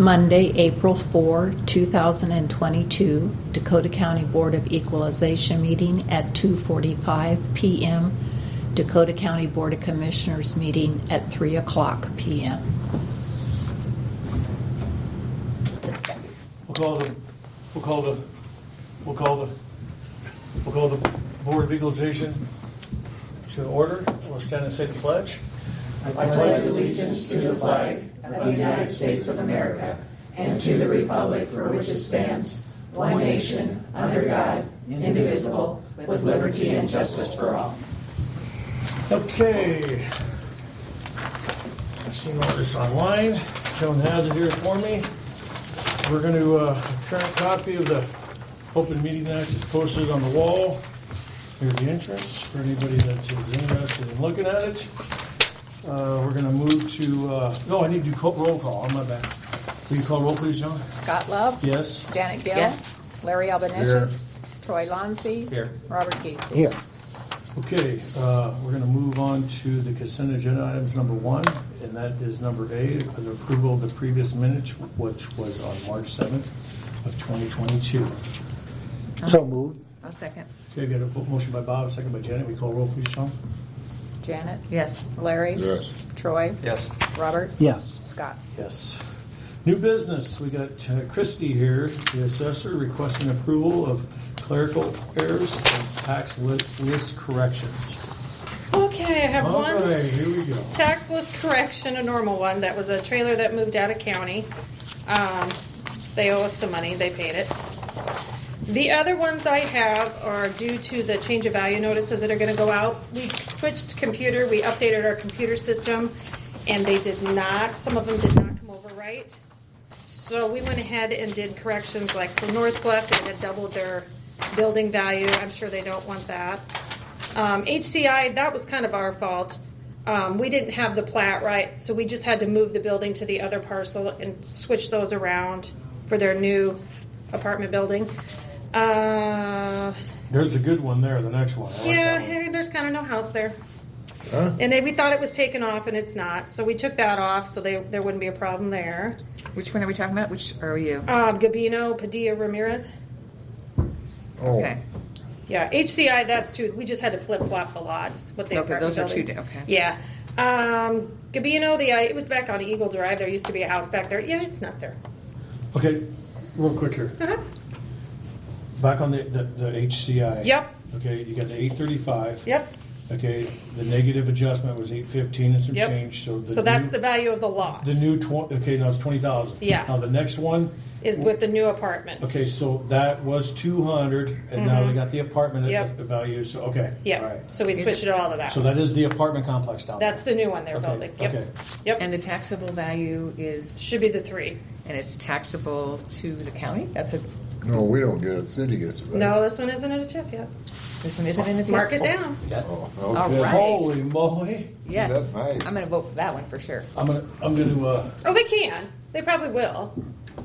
Monday, April 4, 2022, Dakota County Board of Equalization meeting at 2:45 p.m. Dakota County Board of Commissioners meeting at 3:00 p.m. We'll call the Board of Equalization to order. We'll stand and say the pledge. I pledge allegiance to the flag of the United States of America and to the republic for which it stands, one nation, under God, indivisible, with liberty and justice for all. Okay. I've seen all this online. Joan has it here for me. We're going to current copy of the Open Meeting Act is posted on the wall. Here's the entrance for anybody that is interested in looking at it. We're going to move to, no, I need to do roll call. I'm not bad. Will you call roll, please, John? Scott Love. Yes. Janet Gill. Yes. Larry Albanesius. Troy Lonsey. Here. Robert Gacy. Here. Okay, we're going to move on to the consent agenda items number 1, and that is number A, the approval of the previous minutes, which was on March 7th of 2022. So moved. I'll second. Okay, got a motion by Bob, second by Janet. We call roll, please, John. Janet. Yes. Larry. Yes. Troy. Yes. Robert. Yes. Scott. Yes. New business. We got Christy here, the assessor, requesting approval of clerical errors and tax list corrections. Okay, I have All one right, here we go. tax list correction, a normal one. That was a trailer that moved out of county. They owe us some money. They paid it. The other ones I have are due to the change of value notices that are going to go out. We switched computer. We updated our computer system, and they did not. Some of them did not come over right. So we went ahead and did corrections like for North Bluff. They had doubled their building value. I'm sure they don't want that. HCI, that was kind of our fault. We didn't have the plat right, so we just had to move the building to the other parcel and switch those around for their new apartment building. There's a good one there, the next one. I like that one. Hey, there's kind of no house there. Huh? And we thought it was taken off, and it's not. So we took that off, so there wouldn't be a problem there. Which one are we talking about? Which are you? Gabino, Padilla, Ramirez. Oh. Okay. Yeah, HCI, that's two. We just had to flip-flop the lots. What they Okay, those are two. Okay. Yeah. Gabino, it was back on Eagle Drive. There used to be a house back there. Yeah, it's not there. Okay, real quick here. Uh-huh. Back on the HCI. Yep. Okay, you got the 835. Yep. Okay, the negative adjustment was 815 and some Yep. change. So that's the value of the lot. The new okay, now it's 20,000. Yeah. Now the next one is with the new apartment. Okay, so that was 200, and now we got the apartment Yep. value. So okay. Yeah. All right. So we switched it all to that. So that is the apartment complex down there. That's the new one they're Okay, building. Yep. okay. Yep. And the taxable value is, Should be the 3. and it's taxable to the county? That's a, No, we don't get it. City gets it back. No, this one isn't in a TIF yet. this one isn't in the tip? Mark it down. Oh, okay. All right. Holy moly! Yes. That's nice. I'm going to vote for that one for sure. I'm gonna Oh, they can. They probably will.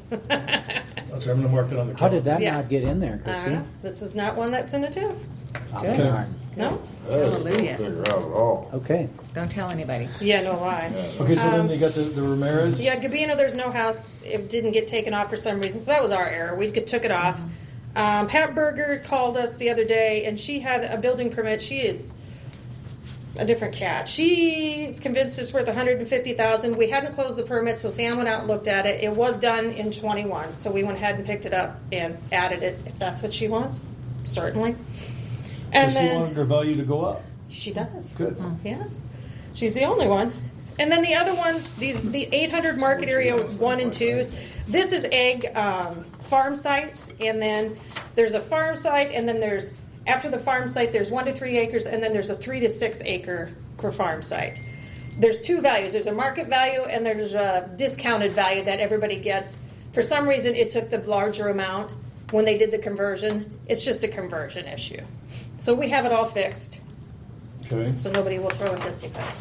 okay, I'm gonna mark that on the. How did that Yeah. not get in there, I don't Chrissy? know. This is not one that's in a TIF. Okay. Darn. No? That is Hallelujah. no figure out at all. Okay. Don't tell anybody. Yeah, no lie. Yeah. Okay, so then they got the Ramirez. Yeah, Gabino, there's no house. It didn't get taken off for some reason, so that was our error. We took it off. Pat Berger called us the other day, and she had a building permit. She is a different cat. She's convinced it's worth $150,000. We hadn't closed the permit, so Sam went out and looked at it. It was done in 21, so we went ahead and picked it up and added it. If that's what she wants, certainly. And so she then wanted her value to go up. she does. Good. Yes. She's the only one. And then the other ones, the 800 market area 1 and 2s, this is egg farm sites, and then there's a farm site, and then there's, after the farm site, there's 1 to 3 acres, and then there's a 3 to 6 acre for farm site. There's 2 values. There's a market value, and there's a discounted value that everybody gets. For some reason, it took the larger amount when they did the conversion. It's just a conversion issue. So we have it all fixed, Okay. so nobody will throw in Disney pets.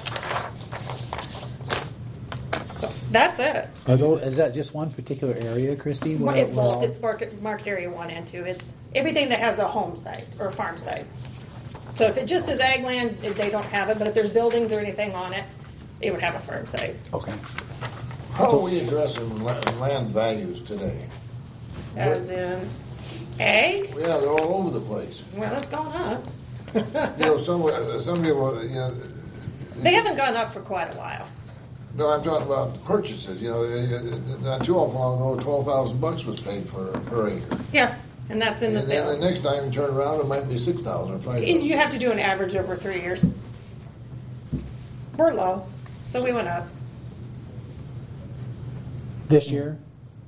So that's it. Is that just one particular area, Christy? It's both. It's market area 1 and 2. It's everything that has a home site or a farm site. So if it just is ag land, they don't have it. But if there's buildings or anything on it, it would have a farm site. Okay. How are we addressing land values today? As in, egg? Yeah, they're all over the place. Well, it's gone up. You know, somebody will, you know. They haven't gone up for quite a while. No, I'm talking about the purchases, you know, not too awful long ago, $12,000 was paid for per acre. Yeah, and that's in the And then the sales. next time you turn around, it might be 6,000 or 5,000. You have to do an average over 3 years. We're low, so we went up. This year?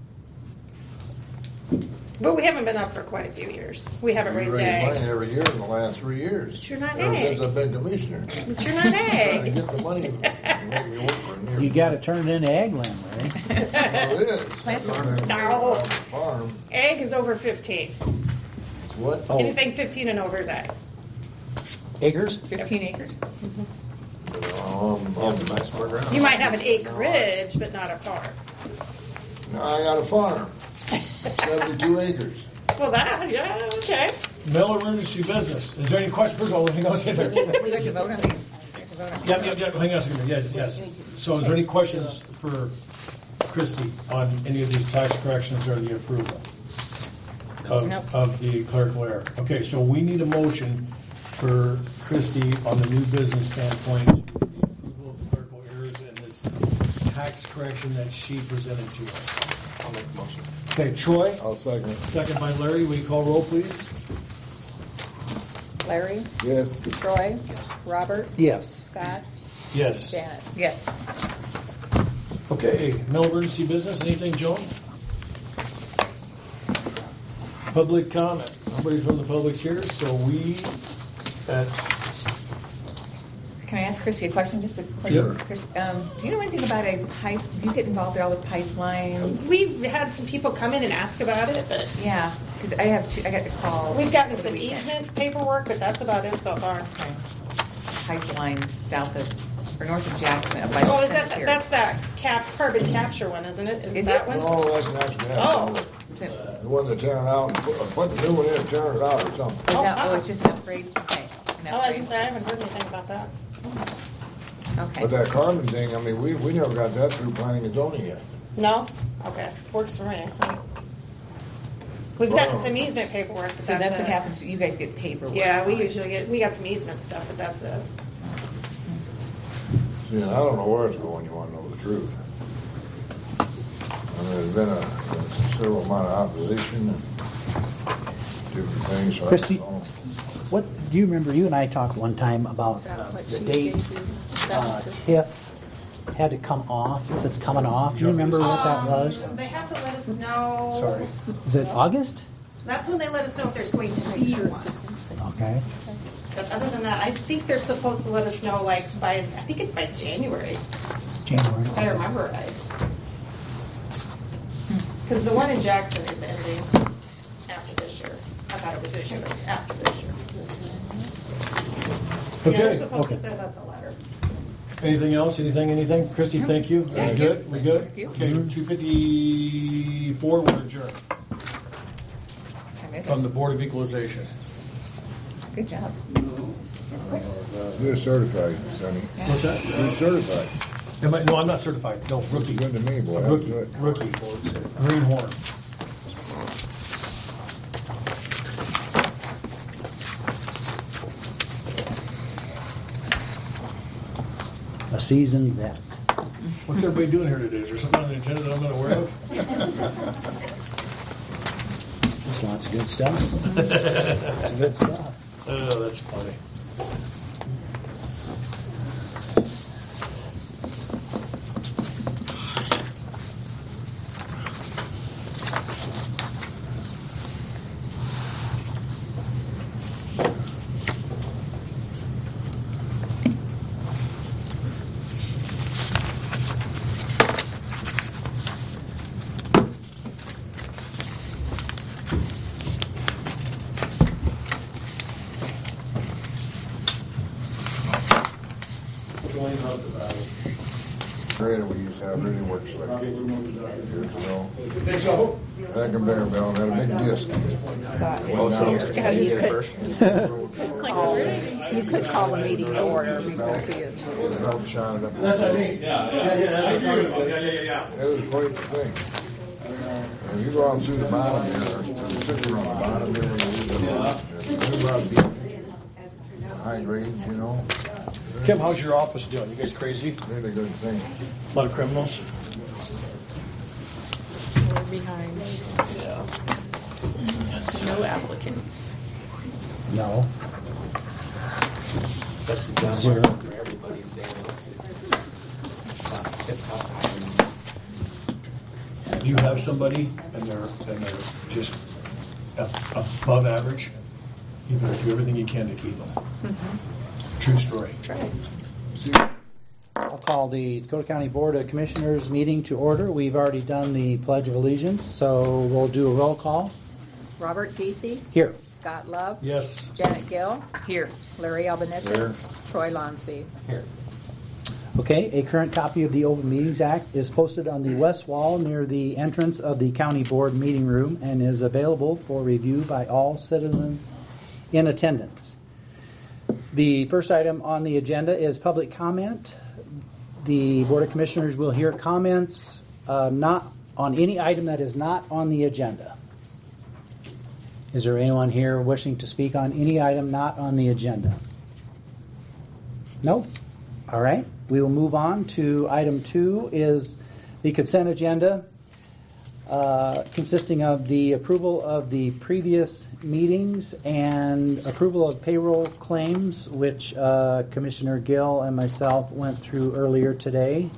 But we haven't been up for quite a few years. We haven't We raised raised mine egg. every year in the last 3 years. But you're not Ever since egg. I've been commissioner. But you're not Trying to egg. get the money to make me work for a year. You gotta turn it into ag land, Larry. Well, it is. Plant some- I'm on No. a farm. Egg is over 15. It's what? Oh, Anything 15 and over is egg. acres? 15 acres. You might have an acreage, but not a farm. No, I got a farm, 72 acres. Well, yeah, okay. Miller emergency business. Is there any questions? First of all, hang on a second. We have to vote on these. We have to vote on these. Yep, hang on a second. Yes. So is there any questions for Christie on any of these tax corrections or the approval Nope. of the clerical error? Okay, so we need a motion for Christie on the new business standpoint, the approval of clerical errors and this tax correction that she presented to us. I'll make a motion. Okay, Troy, I'll second it. second by Larry. Will you call roll, please? Larry, Yes. Troy, Robert, Yes. Scott, Yes. Janet. Yes. Okay, no emergency business. Anything, Joan? Public comment. Nobody from the public's here, so we, Can I ask Chrissy a question? Just a question. Sure. Chris, do you know anything about a pipe? Do you get involved at all with pipeline? We've had some people come in and ask about it, but Yeah, because I got the call. we've gotten over the some weekend. easement paperwork, but that's about it so far. Okay. Pipeline south of, or north of Jackson, up by Oh, the is that, cemetery. that's that carbon capture one, isn't it? Is that it? one? No, that's natural gas. Oh. Is it- The one they're tearing out, putting the new one in, and tearing it out or something. Oh, wow. it's just an upgrade? Okay. An Oh, I upgrade. didn't say, I haven't heard anything about that. Okay. But that carbon thing, I mean, we never got that through planning and zoning yet. No? Okay, works for me. We've gotten some easement paperwork, but So that's it. what happens, you guys get paperwork. Yeah, we usually we got some easement stuff, but that's it. See, and I don't know where it's going, you wanna know the truth. I mean, there's been a considerable amount of opposition and different things, so I Christie? don't know. What, do you remember, you and I talked one time about the date TIF had to come off, if it's coming off? Do you remember what that was? They have to let us know. Sorry. Is it August? That's when they let us know if there's going to be one. Okay. But other than that, I think they're supposed to let us know like by, I think it's by January, January. if I remember right. Because the one in Jackson is ending after this year. I thought it was this year, but it's after this year. Yeah, they're Okay. supposed to Okay. send us a letter. Anything else? Anything? Christie, thank you. Yeah, We good. good? We good? Thank you. Okay, 2:54, we're adjourned Time is it? from the Board of Equalization. Good job. You're certified, Sonny. What's that? You're certified. No, I'm not certified. No, rookie. Good to me, boy. Rookie, That's good. rookie. Greenhorn. A seasoned vet. What's everybody doing here today? Is there something on the agenda that I'm not aware of? There's lots of good stuff. Lots of good stuff. Oh, that's funny. Grader we used to have really works like years ago. Think so? That conveyor belt had a big disc. Scott. Went down Scott is good. the- Like, really? You could call the meeting to order because he is. Help shine it up. That's what I mean. Yeah, that's what I'm talking about. Yeah. It was quite the thing. And you go on through the bottom here, there's picture on the bottom there where you about high grade, you know. Kim, how's your office doing? You guys crazy? Really good thing. A lot of criminals? We're behind. No applicants. No. Zero. You have somebody and they're just above average, you're going to do everything you can to keep them. True story. I'll call the Dakota County Board of Commissioners meeting to order. We've already done the Pledge of Allegiance, so we'll do a roll call. Robert Giese, Here. Scott Love, Yes. Janet Gill, Here. Larry Albanese, Troy Lonsby. Here. Okay, a current copy of the Open Meetings Act is posted on the west wall near the entrance of the County Board meeting room and is available for review by all citizens in attendance. The first item on the agenda is public comment. The Board of Commissioners will hear comments not on any item that is not on the agenda. Is there anyone here wishing to speak on any item not on the agenda? No? All right. We will move on to item 2 is the consent agenda consisting of the approval of the previous meetings and approval of payroll claims, which Commissioner Gill and myself went through earlier today.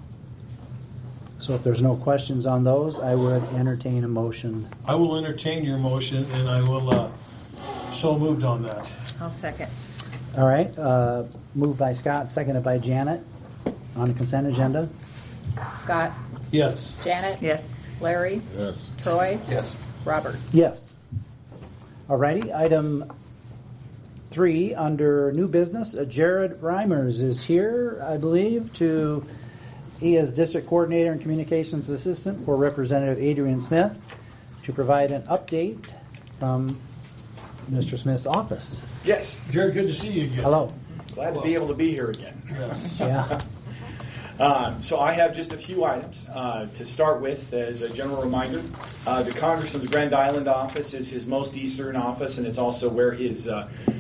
So if there's no questions on those, I would entertain a motion. I will entertain your motion and I will so moved on that. I'll second. All right. Moved by Scott, seconded by Janet on the consent agenda. Scott, Yes. Janet, Yes. Larry, Yes. Troy, Yes. Robert. Yes. All righty. Item 3 under new business. Jared Reimers is here, I believe, he is District Coordinator and Communications Assistant for Representative Adrian Smith to provide an update from Mr. Smith's office. Yes, Jared, good to see you again. Hello. glad to be able to be here again. Yes. Yeah. So I have just a few items to start with. As a general reminder, the Congressman's Grand Island office is his most eastern office, and it's also where his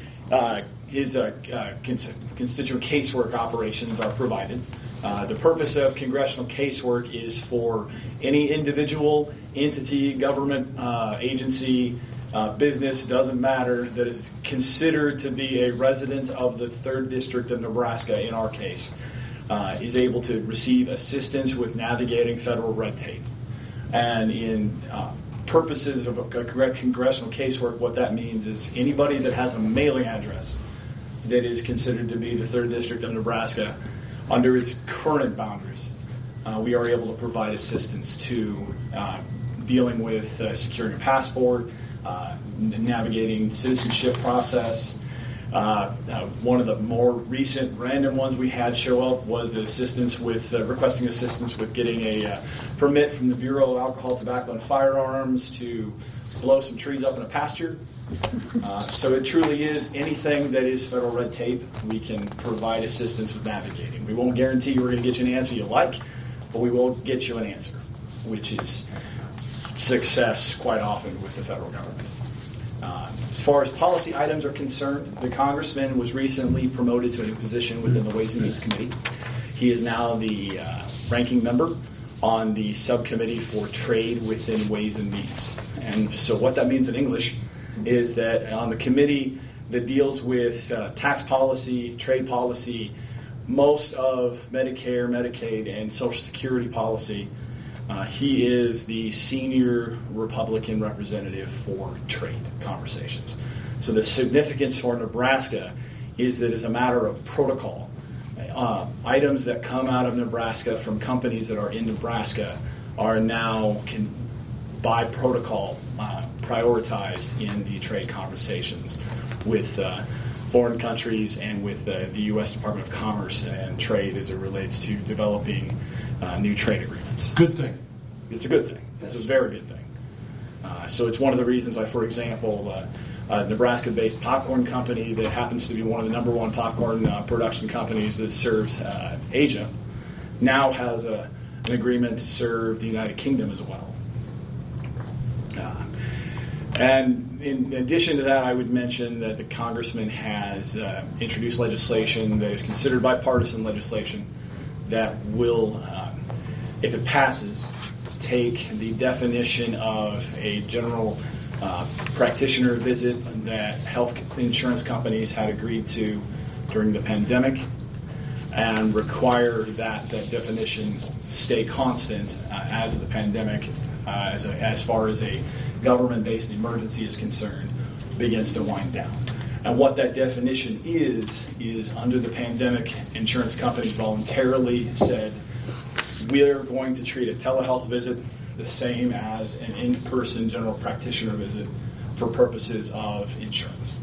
constituent casework operations are provided. The purpose of congressional casework is for any individual, entity, government agency, business, doesn't matter, that is considered to be a resident of the 3rd District of Nebraska, in our case, is able to receive assistance with navigating federal red tape. And in purposes of congressional casework, what that means is anybody that has a mailing address that is considered to be the 3rd District of Nebraska under its current boundaries, we are able to provide assistance to dealing with securing a passport, navigating citizenship process. One of the more recent random ones we had show up was assistance with requesting assistance with getting a permit from the Bureau of Alcohol, Tobacco, and Firearms to blow some trees up in a pasture. So it truly is anything that is federal red tape, we can provide assistance with navigating. We won't guarantee we're going to get you an answer you like, but we will get you an answer, which is success quite often with the federal government. As far as policy items are concerned, the Congressman was recently promoted to a new position within the Ways and Means Committee. He is now the ranking member on the subcommittee for trade within Ways and Means. And so what that means in English is that on the committee that deals with tax policy, trade policy, most of Medicare, Medicaid, and Social Security policy, he is the senior Republican representative for trade conversations. So the significance for Nebraska is that as a matter of protocol, items that come out of Nebraska from companies that are in Nebraska are now, by protocol, prioritized in the trade conversations with foreign countries and with the U.S. Department of Commerce and Trade as it relates to developing new trade agreements. Good thing. It's a good thing. It's a very good thing. So it's one of the reasons why, for example, a Nebraska-based popcorn company that happens to be one of the number one popcorn production companies that serves Asia, now has an agreement to serve the United Kingdom as well. And in addition to that, I would mention that the congressman has introduced legislation that is considered bipartisan legislation that will, if it passes, take the definition of a general practitioner visit that health insurance companies had agreed to during the pandemic and require that definition stay constant as the pandemic, as far as a government-based emergency is concerned, begins to wind down. And what that definition is under the pandemic, insurance companies voluntarily said, we're going to treat a telehealth visit the same as an in-person general practitioner visit for purposes of insurance.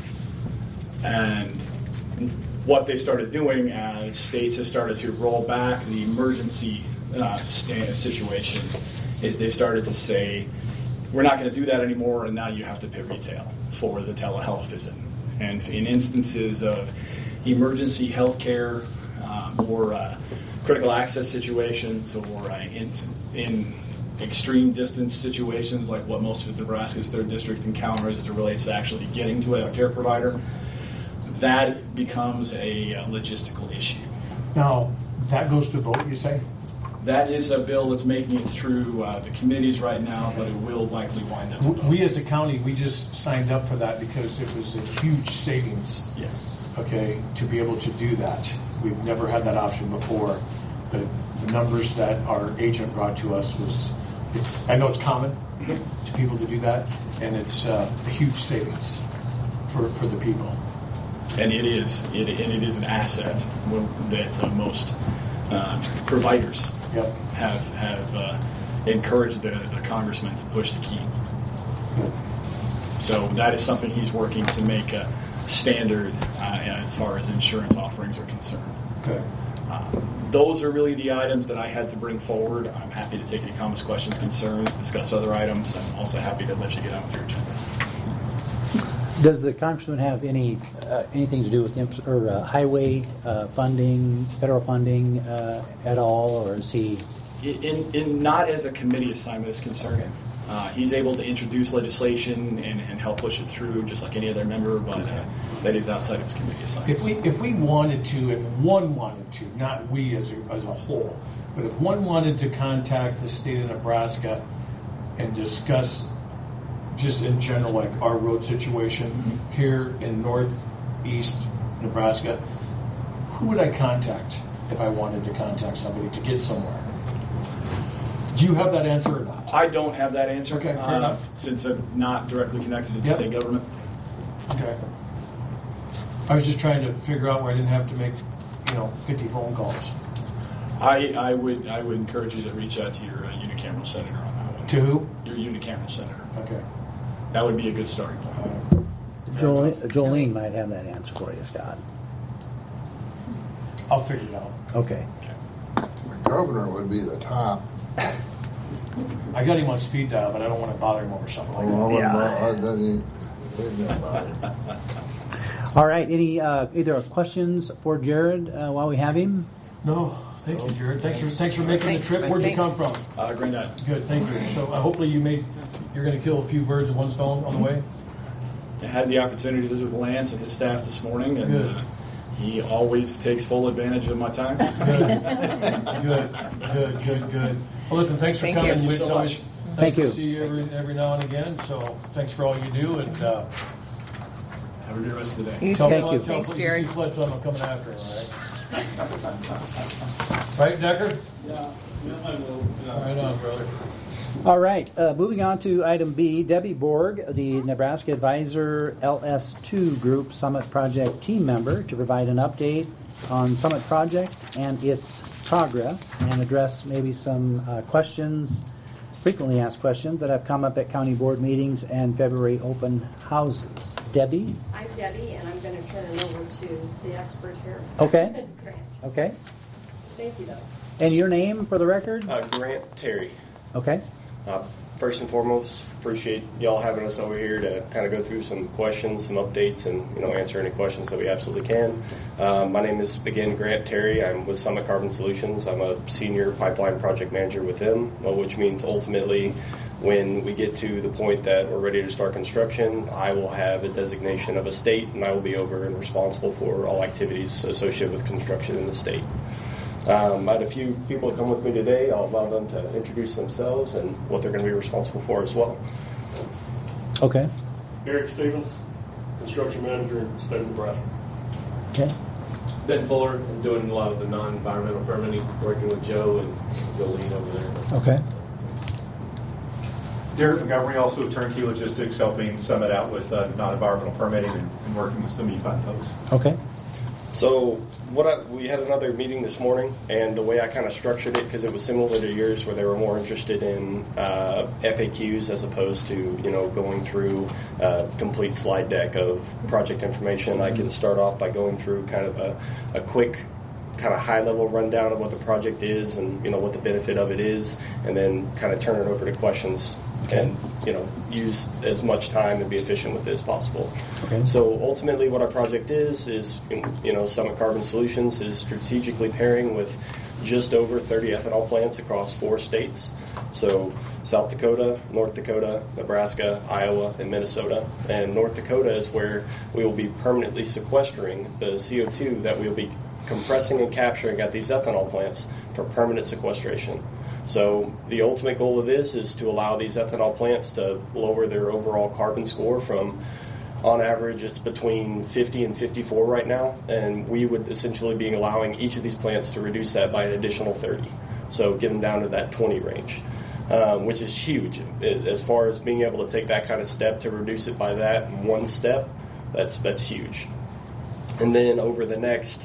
And what they started doing as states have started to roll back the emergency situation is they started to say, we're not going to do that anymore, and now you have to pay retail for the telehealth visit. And in instances of emergency health care or critical access situations or in extreme distance situations like what most of Nebraska's 3rd District encounters as it relates to actually getting to a care provider, that becomes a logistical issue. Now, that goes to vote, you say? That is a bill that's making it through the committees right now, but it will likely wind up. We as a county, we just signed up for that because it was a huge savings. Yes. Okay, to be able to do that. We've never had that option before, but the numbers that our agent brought to us I know it's common to people to do that, and it's a huge savings for the people. And it is an asset that most providers have encouraged the congressman to push to keep. Good. So that is something he's working to make a standard as far as insurance offerings are concerned. Good. Those are really the items that I had to bring forward. I'm happy to take any comments, questions, concerns, discuss other items. I'm also happy to let you get on with your agenda. Does the congressman have anything to do with highway funding, federal funding at all, or is he? Not as a committee assignment is concerned. He's able to introduce legislation and help push it through just like any other member, but that is outside of his committee assignment. If we wanted to, if one wanted to, not we as a whole, but if one wanted to contact the state of Nebraska and discuss just in general, like our road situation here in northeast Nebraska, who would I contact if I wanted to contact somebody to get somewhere? Do you have that answer or not? I don't have that answer. Okay, fair enough. Since I'm not directly connected to the state government. Okay. I was just trying to figure out where I didn't have to make, 50 phone calls. I would encourage you to reach out to your unicameral senator on that one. To who? Your unicameral senator. Okay. That would be a good starting point. Jolene might have that answer for you, Scott. I'll figure it out. Okay. The governor would be the top. I got him on speed dial, but I don't want to bother him over something like that. All right. Any either questions for Jared while we have him? No. Thank you, Jared. Thanks for making the trip. Where'd you come from? Grand Island. Good. Thank you. So hopefully you're going to kill a few birds with one stone on the way. I had the opportunity to visit with Lance and his staff this morning, and he always takes full advantage of my time. Good. Well, listen, thanks for coming. Thank you so much. Thank you. To see you every now and again. So thanks for all you do, and have a good rest of the day. Thank you. Thanks, Jared. I'm coming after him. All right. Right, Decker? Yeah, I will. Right on, brother. All right. Moving on to item B, Debbie Borg, the Nebraska Advisor LS2 Group Summit Project team member, to provide an update on Summit Project and its progress and address maybe some frequently asked questions that have come up at county board meetings and February open houses. Debbie? I'm Debbie, and I'm going to turn it over to the expert here. Okay. Grant. Okay. Thank you, though. And your name for the record? Grant Terry. Okay. First and foremost, appreciate y'all having us over here to kind of go through some questions, some updates, and answer any questions that we absolutely can. My name is again Grant Terry. I'm with Summit Carbon Solutions. I'm a senior pipeline project manager with them, which means ultimately when we get to the point that we're ready to start construction, I will have a designation of a state, and I will be over and responsible for all activities associated with construction in the state. I had a few people that come with me today. I'll allow them to introduce themselves and what they're going to be responsible for as well. Okay. Eric Stevens, construction manager in the state of Nebraska. Okay. Ben Fuller, I'm doing a lot of the non-environmental permitting, working with Joe and Jolene over there. Okay. Derek Montgomery, also with Turnkey Logistics, helping Summit out with non-environmental permitting and working with some of you fine folks. Okay. So we had another meeting this morning, and the way I kind of structured it, because it was similar to yours, where they were more interested in FAQs as opposed to going through a complete slide deck of project information. I can start off by going through kind of a quick kind of high-level rundown of what the project is and what the benefit of it is, and then kind of turn it over to questions and use as much time and be efficient with it as possible. Okay. So ultimately what our project is Summit Carbon Solutions is strategically pairing with just over 30 ethanol plants across 4 states. So South Dakota, North Dakota, Nebraska, Iowa, and Minnesota. And North Dakota is where we will be permanently sequestering the CO2 that we'll be compressing and capturing at these ethanol plants for permanent sequestration. So the ultimate goal of this is to allow these ethanol plants to lower their overall carbon score from, on average, it's between 50 and 54 right now, and we would essentially be allowing each of these plants to reduce that by an additional 30. So get them down to that 20 range, which is huge. As far as being able to take that kind of step to reduce it by that one step, that's huge. And then over the next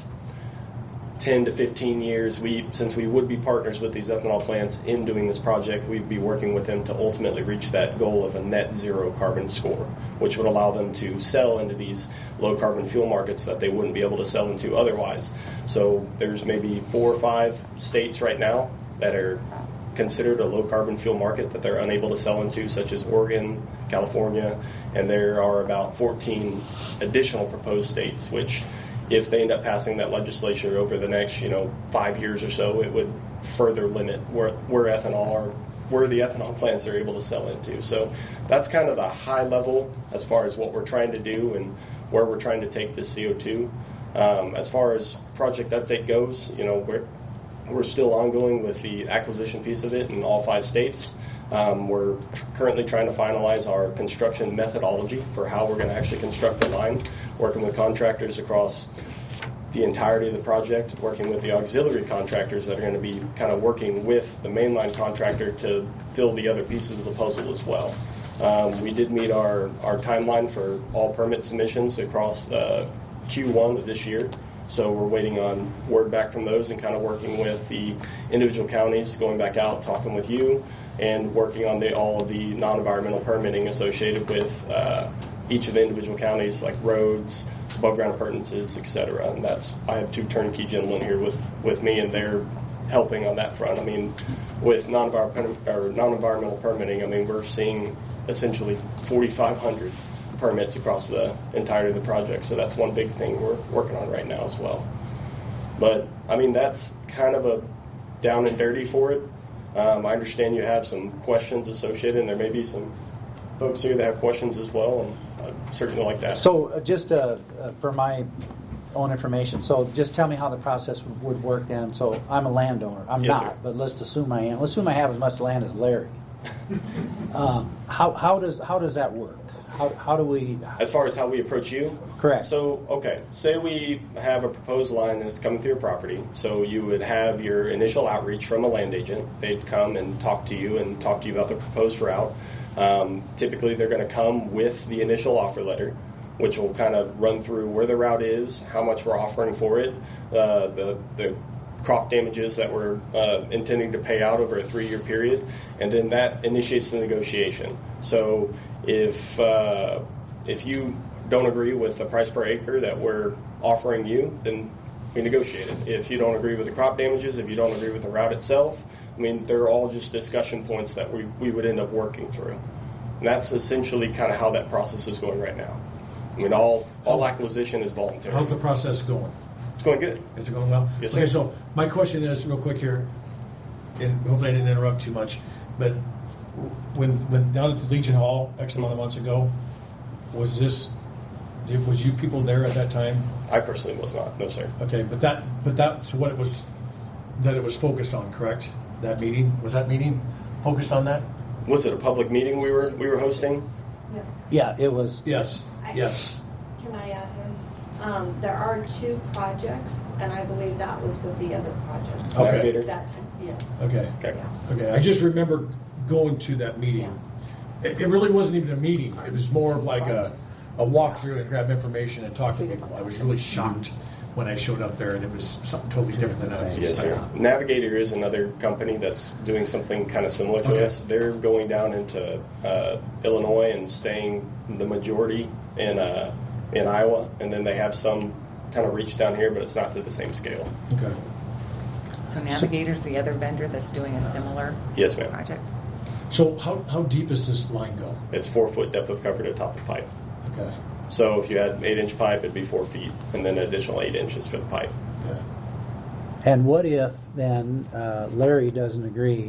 10 to 15 years, since we would be partners with these ethanol plants in doing this project, we'd be working with them to ultimately reach that goal of a net zero carbon score, which would allow them to sell into these low carbon fuel markets that they wouldn't be able to sell into otherwise. So there's maybe 4 or 5 states right now that are considered a low carbon fuel market that they're unable to sell into, such as Oregon, California, and there are about 14 additional proposed states, which if they end up passing that legislation over the next 5 years or so, it would further limit where the ethanol plants are able to sell into. So that's kind of the high level as far as what we're trying to do and where we're trying to take this CO2. As far as project update goes, we're still ongoing with the acquisition piece of it in all 5 states. We're currently trying to finalize our construction methodology for how we're going to actually construct the line, working with contractors across the entirety of the project, working with the auxiliary contractors that are going to be kind of working with the mainline contractor to fill the other pieces of the puzzle as well. We did meet our timeline for all permit submissions across Q1 of this year. So we're waiting on word back from those and kind of working with the individual counties, going back out, talking with you, and working on all of the non-environmental permitting associated with each of the individual counties, like roads, above ground appurtenances, etc. And I have 2 turnkey gentlemen here with me, and they're helping on that front. I mean, with non-environmental permitting, I mean, we're seeing essentially 4,500 permits across the entirety of the project. So that's one big thing we're working on right now as well. But I mean, that's kind of a down and dirty for it. I understand you have some questions associated, and there may be some folks here that have questions as well, and I'd certainly like that. So just for my own information, so just tell me how the process would work then. So I'm a landowner. I'm Yes, not, sir. but let's assume I am. Let's assume I have as much land as Larry. How does that work? How do we... As far as how we approach you? Correct. So, okay, say we have a proposed line and it's coming through your property. So you would have your initial outreach from a land agent. They'd come and talk to you about the proposed route. Typically, they're going to come with the initial offer letter, which will kind of run through where the route is, how much we're offering for it, the crop damages that we're intending to pay out over a 3-year period, and then that initiates the negotiation. So if you don't agree with the price per acre that we're offering you, then we negotiate it. If you don't agree with the crop damages, if you don't agree with the route itself, I mean, they're all just discussion points that we would end up working through. And that's essentially kind of how that process is going right now. I mean, all acquisition is voluntary. How's the process going? It's going good. Is it going well? Yes, sir. Okay, so my question is, real quick here, and hopefully I didn't interrupt too much, but when down at the Legion Hall, X amount of months ago, was you people there at that time? I personally was not, no sir. Okay, but that's what it was focused on, correct? That meeting? Was that meeting focused on that? Was it a public meeting we were hosting? Yes. Yeah, it was. Yes. Yes. Can I add here? There are 2 projects, and I believe that was with the other project. Okay. That's, yes. Okay. Yeah. Okay. I just remember going to that meeting. It really wasn't even a meeting. It was more of like a walkthrough and grab information and talk to people. I was really shocked when I showed up there, and it was something totally different than I was Yes, sir. Navigator is another company that's doing something kind of similar to us. They're going down into Illinois and staying the majority in Iowa, and then they have some kind of reach down here, but it's not to the same scale. Okay. So Navigator's the other vendor that's doing a similar Yes, ma'am. project? So how deep does this line go? It's 4-foot depth of cover to top of pipe. Okay. So if you had 8-inch pipe, it'd be 4 feet, and then an additional 8 inches for the pipe. Okay. And what if then Larry doesn't agree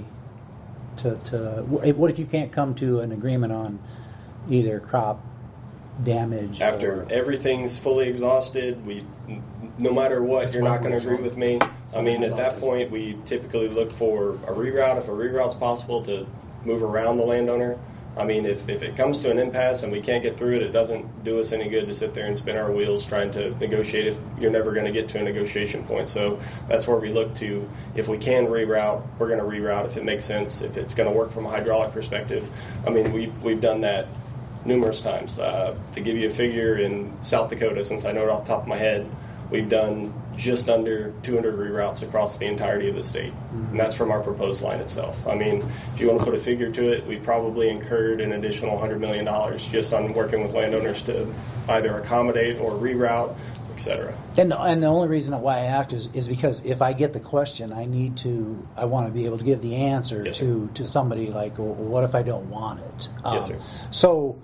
what if you can't come to an agreement on either crop damage After everything's fully exhausted, no matter what, you're not going to agree with me. I mean, at that point, we typically look for a reroute. If a reroute's possible, to move around the landowner. I mean, if it comes to an impasse and we can't get through it, it doesn't do us any good to sit there and spin our wheels trying to negotiate if you're never going to get to a negotiation point. So that's where we look to, if we can reroute, we're going to reroute if it makes sense, if it's going to work from a hydraulic perspective. I mean, we've done that numerous times. To give you a figure, in South Dakota, since I know it off the top of my head, we've done just under 200 reroutes across the entirety of the state. And that's from our proposed line itself. I mean, if you want to put a figure to it, we probably incurred an additional $100 million just on working with landowners to either accommodate or reroute, et cetera. And the only reason why I asked is because if I get the question, I want to be able to give the answer to somebody like, well, what if I don't want it? Yes, sir. So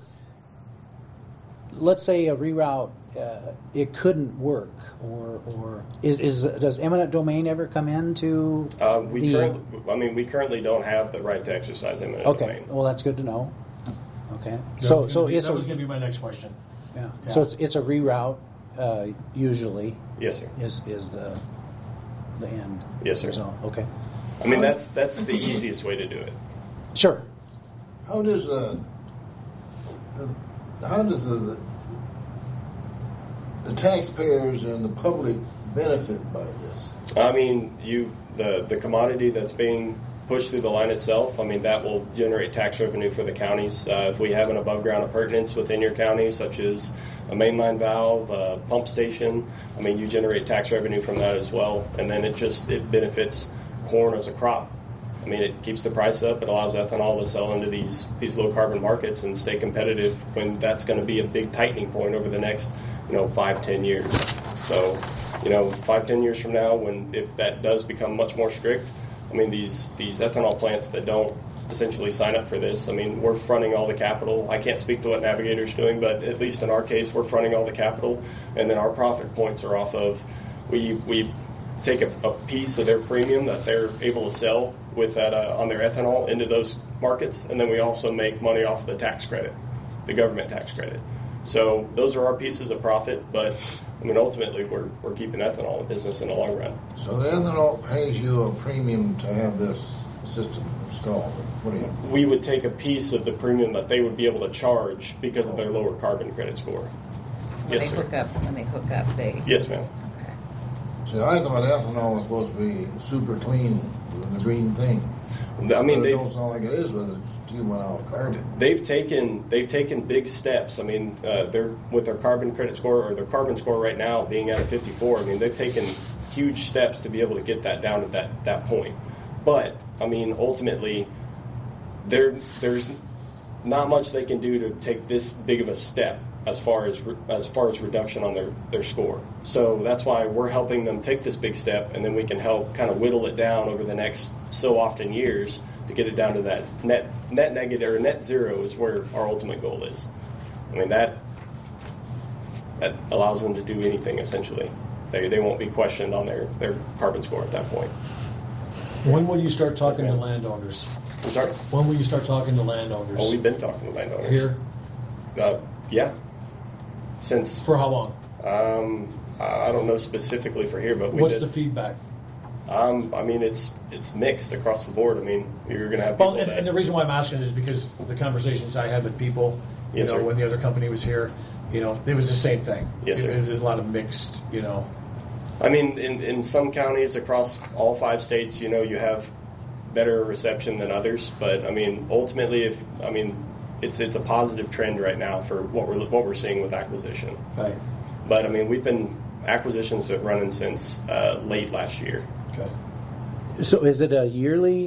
let's say a reroute, it couldn't work, or does eminent domain ever come into? We currently don't have the right to exercise eminent domain. Well, that's good to know. Okay, that was going to be my next question. Yeah. So it's a reroute usually. Yes, sir. Is the end? Yes, sir. So, okay. I mean, that's the easiest way to do it. Sure. How does the taxpayers and the public benefit by this? I mean, the commodity that's being pushed through the line itself, I mean, that will generate tax revenue for the counties. If we have an above-ground appurtenance within your county, such as a mainline valve, a pump station, I mean, you generate tax revenue from that as well. And then it benefits corn as a crop. I mean, it keeps the price up. It allows ethanol to sell into these low-carbon markets and stay competitive when that's going to be a big tightening point over the next 5-10 years. So, 5-10 years from now, if that does become much more strict, I mean, these ethanol plants that don't essentially sign up for this, I mean, we're fronting all the capital. I can't speak to what Navigator's doing, but at least in our case, we're fronting all the capital, and then our profit points are off of, we take a piece of their premium that they're able to sell with that on their ethanol into those markets, and then we also make money off of the tax credit, the government tax credit. So those are our pieces of profit, but I mean, ultimately, we're keeping ethanol in business in the long run. So the ethanol pays you a premium to have this system installed. What do you? We would take a piece of the premium that they would be able to charge because of their lower carbon credit score. When they hook up, they. Yes, ma'am. See, I thought ethanol was supposed to be super clean, the green thing. I mean, but it don't sound like it is with a few amount of carbon. They've taken big steps. I mean, they're with their carbon credit score or their carbon score right now being at a 54. I mean, they've taken huge steps to be able to get that down to that point. But I mean, ultimately, there's not much they can do to take this big of a step. as far as reduction on their score. So that's why we're helping them take this big step, and then we can help kind of whittle it down over the next so often years to get it down to that net negative or net zero is where our ultimate goal is. I mean that allows them to do anything essentially. They won't be questioned on their carbon score at that point. When will you start talking to landowners? I'm sorry? When will you start talking to landowners? Oh, we've been talking to landowners. Here? Yeah. Since. For how long? I don't know specifically for here, but what's the feedback? I mean, it's mixed across the board. I mean, you're going to have people and the reason why I'm asking is because the conversations I had with people, yes, sir. When the other company was here, it was the same thing. Yes, sir. It was a lot of mixed, I mean, in some counties across all 5 states, you have better reception than others. But I mean, ultimately, it's a positive trend right now for what we're seeing with acquisition. Right. But I mean, acquisitions have running since late last year. Okay. So is it a yearly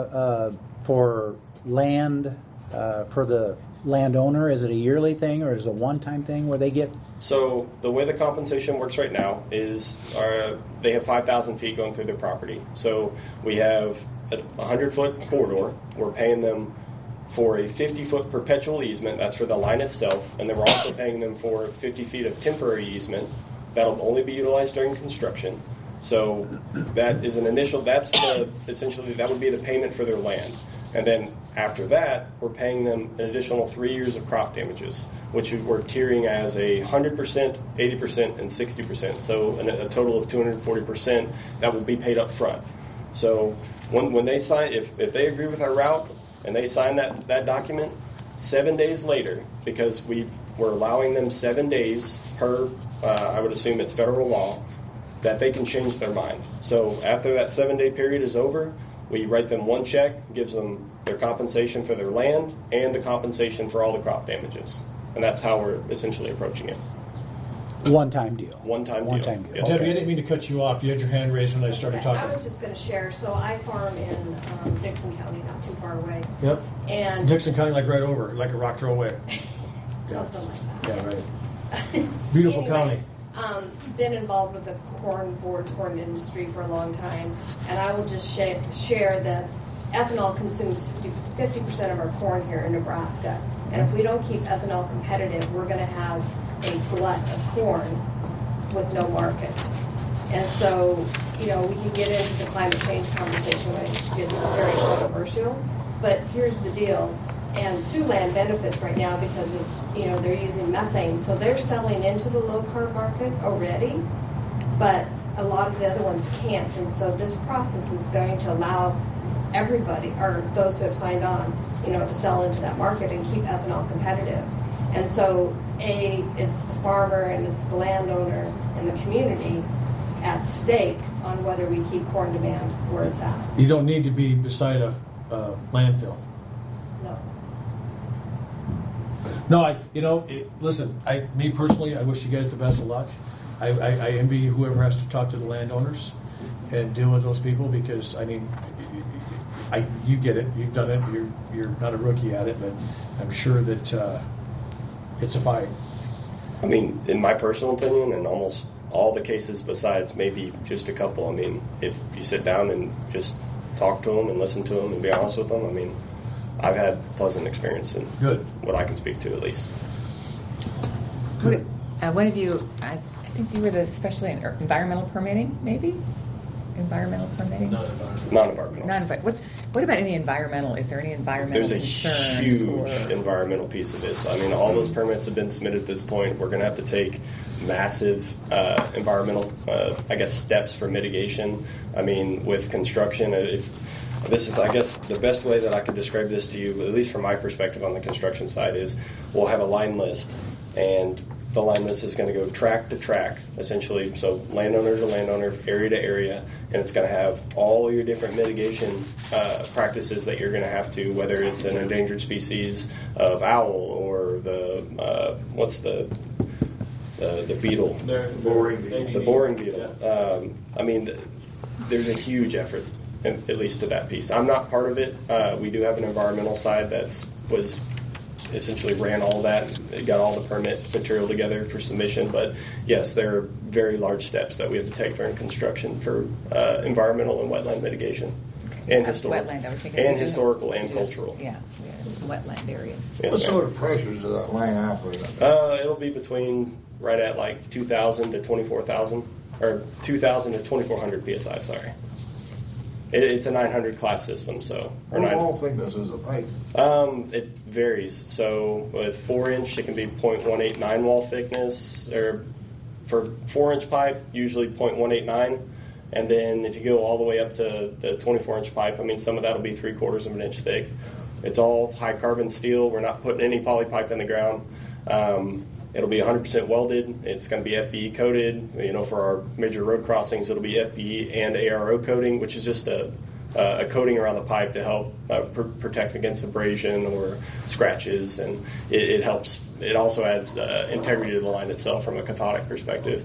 for land for the landowner? Is it a yearly thing or is it a one-time thing where they get? So the way the compensation works right now is they have 5,000 feet going through their property. So we have a 100-foot corridor. We're paying them for a 50-foot perpetual easement. That's for the line itself. And then we're also paying them for 50 feet of temporary easement. That'll only be utilized during construction. So that is essentially that would be the payment for their land. And then after that, we're paying them an additional 3 years of crop damages, which we're tiering as 100%, 80%, and 60%. So a total of 240% that will be paid up front. So when they sign, if they agree with our route and they sign that document, 7 days later, because we're allowing them 7 days per, I would assume it's federal law, that they can change their mind. So after that 7-day period is over, we write them one check, gives them their compensation for their land and the compensation for all the crop damages. And that's how we're essentially approaching it. One-time deal. One-time deal. Yes, Debbie, I didn't mean to cut you off. You had your hand raised when I started talking. I was just going to share. So I farm in Dixon County, not too far away. Yep. And Dixon County, like right over, like a rock throw away. Something like that. Yeah, right. Beautiful county. Been involved with the corn industry for a long time, and I will just share that ethanol consumes 50% of our corn here in Nebraska. And if we don't keep ethanol competitive, we're going to have a glut of corn with no market. And so, we can get into the climate change conversation, which gets very controversial. But here's the deal. And Siouxland benefits right now because of, they're using methane. So they're selling into the low carb market already, but a lot of the other ones can't. And so this process is going to allow everybody, or those who have signed on, to sell into that market and keep ethanol competitive. And so, it's the farmer and it's the landowner and the community at stake on whether we keep corn demand where it's at. You don't need to be beside a landfill. No, listen, me personally, I wish you guys the best of luck. I envy whoever has to talk to the landowners and deal with those people because, you get it. You've done it. You're not a rookie at it, but I'm sure that it's a fight. I mean, in my personal opinion, in almost all the cases besides maybe just a couple, if you sit down and just talk to them and listen to them and be honest with them, I've had pleasant experience in what I can speak to at least. One of you, I think you were especially in environmental permitting, maybe? Environmental permitting? Non-environmental. What about any environmental? Is there any environmental concerns? There's a huge environmental piece of this. All those permits have been submitted at this point. We're going to have to take massive environmental, steps for mitigation. With construction, this is, the best way that I could describe this to you, at least from my perspective on the construction side, is we'll have a line list, and the line list is going to go track to track, essentially, so landowner to landowner, area to area, and it's going to have all your different mitigation practices that you're going to have to, whether it's an endangered species of owl or the beetle. The boring beetle. There's a huge effort, at least to that piece. I'm not part of it. We do have an environmental side that was essentially ran all that, and got all the permit material together for submission. But yes, there are very large steps that we have to take during construction for environmental and wetland mitigation, and Wetland, I was thinking. and historical and cultural. Yeah, it's a wetland area. Yes, What ma'am. sort of pressures does that line operate at? It'll be between right at like 2,000 to 24,000, or 2,000 to 2,400 psi. Sorry, it's a 900 class system, so. What wall thickness is the pipe? It varies. So with 4-inch, it can be 0.189 wall thickness, or for 4-inch pipe, usually 0.189. And then if you go all the way up to the 24-inch pipe, I mean, some of that will be 3/4 of an inch thick. It's all high carbon steel. We're not putting any poly pipe in the ground. It'll be 100% welded. It's going to be FBE coated. You know, for our major road crossings, it'll be FBE and ARO coating, which is just a coating around the pipe to help protect against abrasion or scratches, and it helps. It also adds integrity to the line itself from a cathodic perspective.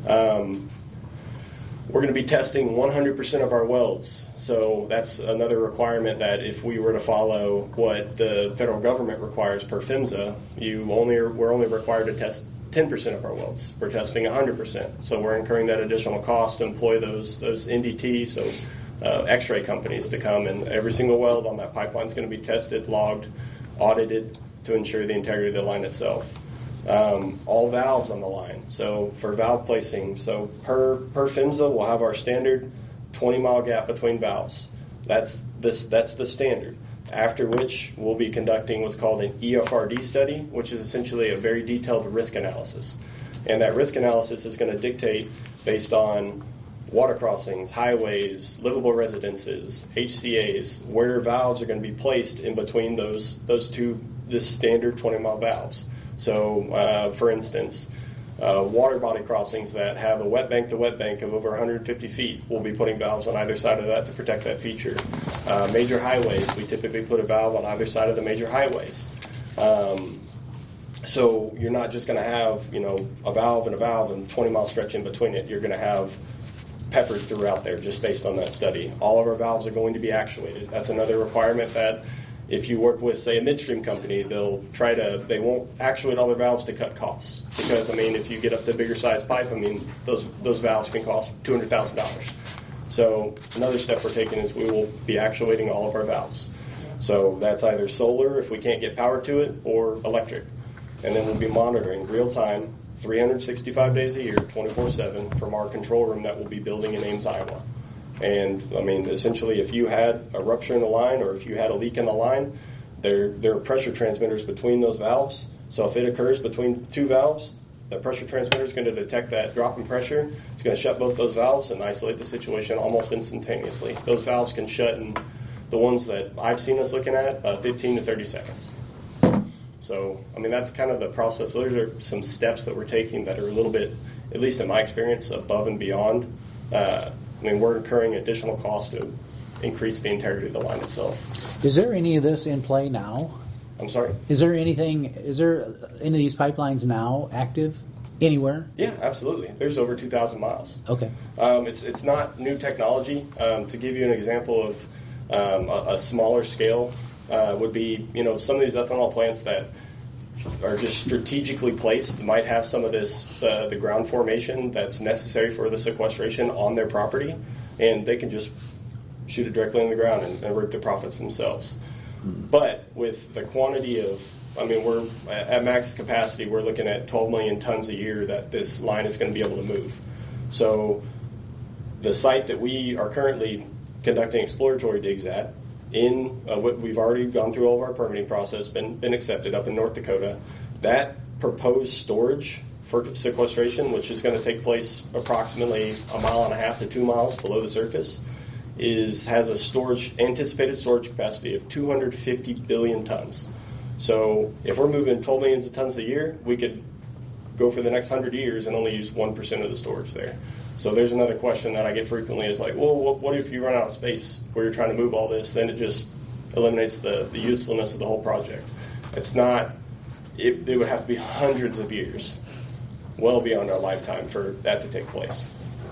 We're going to be testing 100% of our welds, so that's another requirement that if we were to follow what the federal government requires per PHMSA, we're only required to test 10% of our welds. We're testing 100%, so we're incurring that additional cost to employ those NDT, so X-ray companies to come, and every single weld on that pipeline is going to be tested, logged, audited to ensure the integrity of the line itself. All valves on the line. So for valve placing, so per PHMSA, we'll have our standard 20-mile gap between valves. That's the standard. After which we'll be conducting what's called an EFRD study, which is essentially a very detailed risk analysis. And that risk analysis is going to dictate based on water crossings, highways, livable residences, HCAs, where valves are going to be placed in between those two, this standard 20-mile valves. So, for instance, water body crossings that have a wet bank to wet bank of over 150 feet, we'll be putting valves on either side of that to protect that feature. Major highways, we typically put a valve on either side of the major highways. So you're not just going to have, a valve and 20-mile stretch in between it. You're going to have peppered throughout there just based on that study. All of our valves are going to be actuated. That's another requirement that if you work with, say, a midstream company, they won't actuate all their valves to cut costs. Because, if you get up to bigger size pipe, those valves can cost $200,000. So another step we're taking is we will be actuating all of our valves. So that's either solar, if we can't get power to it, or electric. And then we'll be monitoring real time, 365 days a year, 24/7, from our control room that we'll be building in Ames, Iowa. And, essentially, if you had a rupture in the line or if you had a leak in the line, there are pressure transmitters between those valves. So if it occurs between two valves, the pressure transmitter is going to detect that drop in pressure. It's going to shut both those valves and isolate the situation almost instantaneously. Those valves can shut in the ones that I've seen us looking at 15 to 30 seconds. So, that's kind of the process. Those are some steps that we're taking that are a little bit, at least in my experience, above and beyond. We're incurring additional costs to increase the integrity of the line itself. Is there any of this in play now? I'm sorry? Is there any of these pipelines now active anywhere? Yeah, absolutely. There's over 2,000 miles. Okay. It's not new technology. To give you an example of a smaller scale would be, some of these ethanol plants that are just strategically placed might have some of this, the ground formation that's necessary for the sequestration on their property, and they can just shoot it directly in the ground and reap the profits themselves. But with the quantity of, we're at max capacity, we're looking at 12 million tons a year that this line is going to be able to move. So the site that we are currently conducting exploratory digs at, we've already gone through all of our permitting process, been accepted up in North Dakota. That proposed storage for sequestration, which is going to take place approximately 1.5 miles to 2 miles below the surface, has a anticipated storage capacity of 250 billion tons. So if we're moving 12 million tons a year, we could go for the next 100 years and only use 1% of the storage there. So there's another question that I get frequently is like, well, what if you run out of space where you're trying to move all this? Then it just eliminates the usefulness of the whole project. It's not, it would have to be hundreds of years, well beyond our lifetime, for that to take place.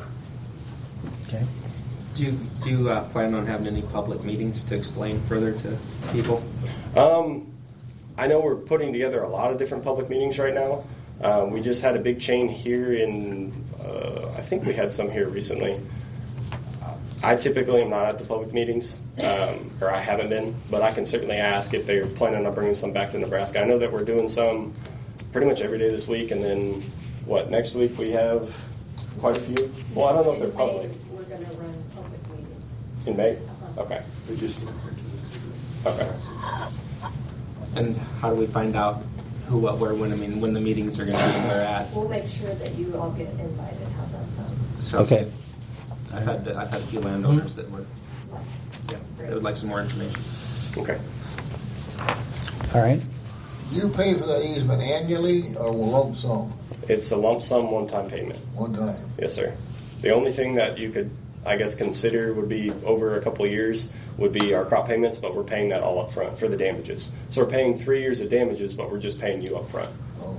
Okay. Do you plan on having any public meetings to explain further to people? I know we're putting together a lot of different public meetings right now. We just had a big chain here in, I think we had some here recently. I typically am not at the public meetings, or I haven't been, but I can certainly ask if they're planning on bringing some back to Nebraska. I know that we're doing some pretty much every day this week, and then, next week we have quite a few? Well, I don't know if they're public. We're going to run public meetings. In May? Uh-huh. Okay. We just. Okay. And how do we find out who, what, where, when? I mean, when the meetings are going to be and where at? We'll make sure that you all get invited. How's that sound? So, Okay. I've had a few landowners that would, they would like some more information. Okay. All right. You pay for that easement annually or lump sum? It's a lump sum, one-time payment. One time? Yes, sir. The only thing that you could, I guess, consider would be over a couple of years would be our crop payments, but we're paying that all up front for the damages. So we're paying 3 years of damages, but we're just paying you up front. Oh.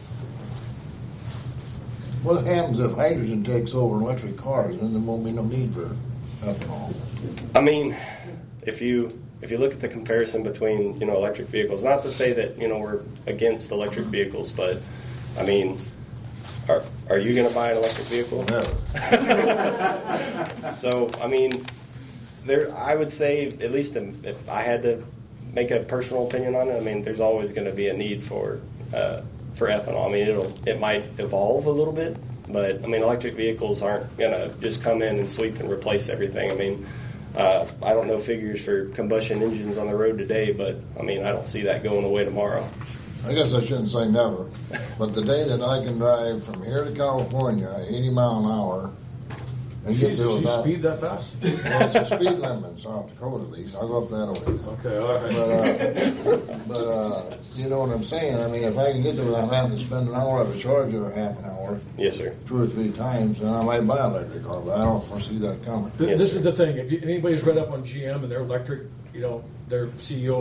What happens if hydrogen takes over electric cars and there won't be no need for ethanol? I mean, if you look at the comparison between, electric vehicles, not to say that, we're against electric vehicles, but, I mean, are you going to buy an electric vehicle? No. So, I mean, I would say, at least if I had to make a personal opinion on it, I mean, there's always going to be a need for ethanol. I mean, it might evolve a little bit, but, I mean, electric vehicles aren't going to just come in and sweep and replace everything. I mean, I don't know figures for combustion engines on the road today, but, I mean, I don't see that going away tomorrow. I guess I shouldn't say never, but the day that I can drive from here to California 80 mile an hour and get there without... speed that fast? Well, it's a speed limit in South Dakota at least. I'll go up that way now. Okay, all right. But you know what I'm saying? I mean, if I can get there without having to spend an hour at a charge or half an hour... Yes, sir. 2 or 3 times, then I might buy an electric car, but I don't foresee that coming. This is the thing. If anybody's read up on GM and their electric, their CEO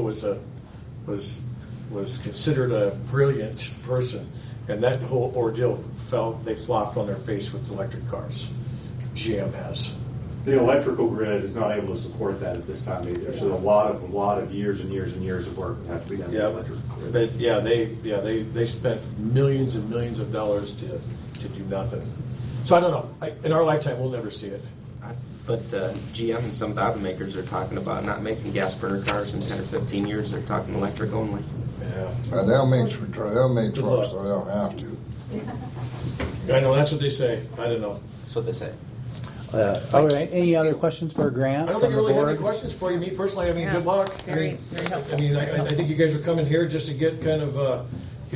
was considered a brilliant person, and that whole ordeal they flopped on their face with electric cars. GM has. The electrical grid is not able to support that at this time either. So a lot of years and years and years of work have to be done. Yeah, with the electric grid. they spent millions and millions of dollars to do nothing. So I don't know. In our lifetime, we'll never see it. But GM and some automakers are talking about not making gas burner cars in 10 or 15 years. They're talking electric only. Yeah. They'll make trucks, so they'll have to. I know, that's what they say. I don't know. That's what they say. All right. Any other questions for Grant? I don't think I from the really have board? any questions for you. Me personally, I mean, good luck. Very helpful. I mean, I think you guys are coming here just to get kind of,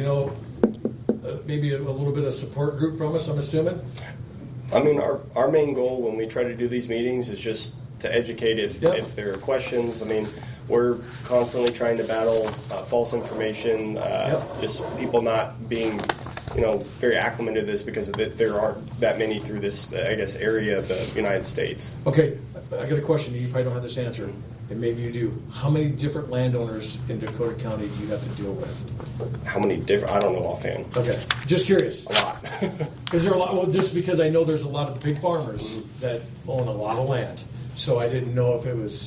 maybe a little bit of support group from us, I'm assuming. I mean, our main goal when we try to do these meetings is just to educate if there are questions. I mean, we're constantly trying to battle false information, just people not being, very acclimated to this because there aren't that many through this, I guess, area of the United States. Okay, I got a question. You probably don't have this answer, and maybe you do. How many different landowners in Dakota County do you have to deal with? How many different? I don't know offhand. Okay, just curious. A lot. Is there a lot? Well, just because I know there's a lot of big farmers that own a lot of land, so I didn't know if it was,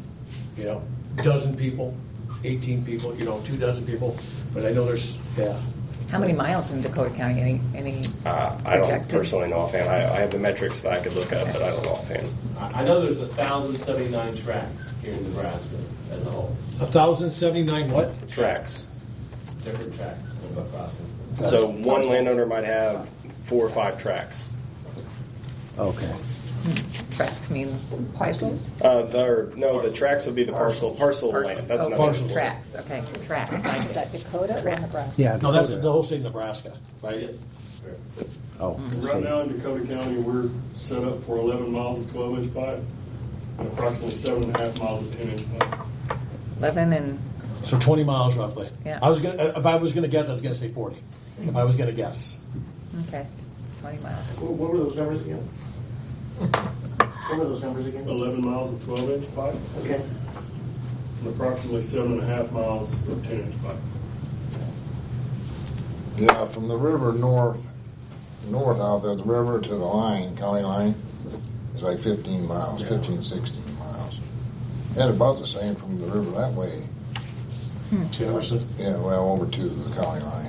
dozen people, 18 people, 24 people, but I know there's, How many miles in Dakota County? Any I don't personally know offhand. I have the metrics that I could look up, but I don't know offhand. I know there's 1,079 tracks here in Nebraska as a whole. 1,079 what? Tracks. Different tracks across it. So one landowner might have 4 or 5 tracks. Okay. Tracks mean parcels? The tracks would be the parcel land. That's another parcel. word. Tracks, okay, tracks. Is that Dakota or Nebraska? Yeah. No, that's the whole state of Nebraska, right? Yes. Oh. Right now in Dakota County, we're set up for 11 miles of 12-inch pipe and approximately 7.5 miles of 10-inch pipe. 11 and... So 20 miles roughly. Yeah. If I was going to guess, I was going to say 40. If I was going to guess. Okay, 20 miles. What were those numbers again? 11 miles of 12-inch pipe. Okay. And approximately 7.5 miles of 10-inch pipe. Yeah, from the river north out there, the river to the line, county line, is like 15 miles, 15, 16 miles. And about the same from the river that way. Jefferson. Yeah, well, over to the county line.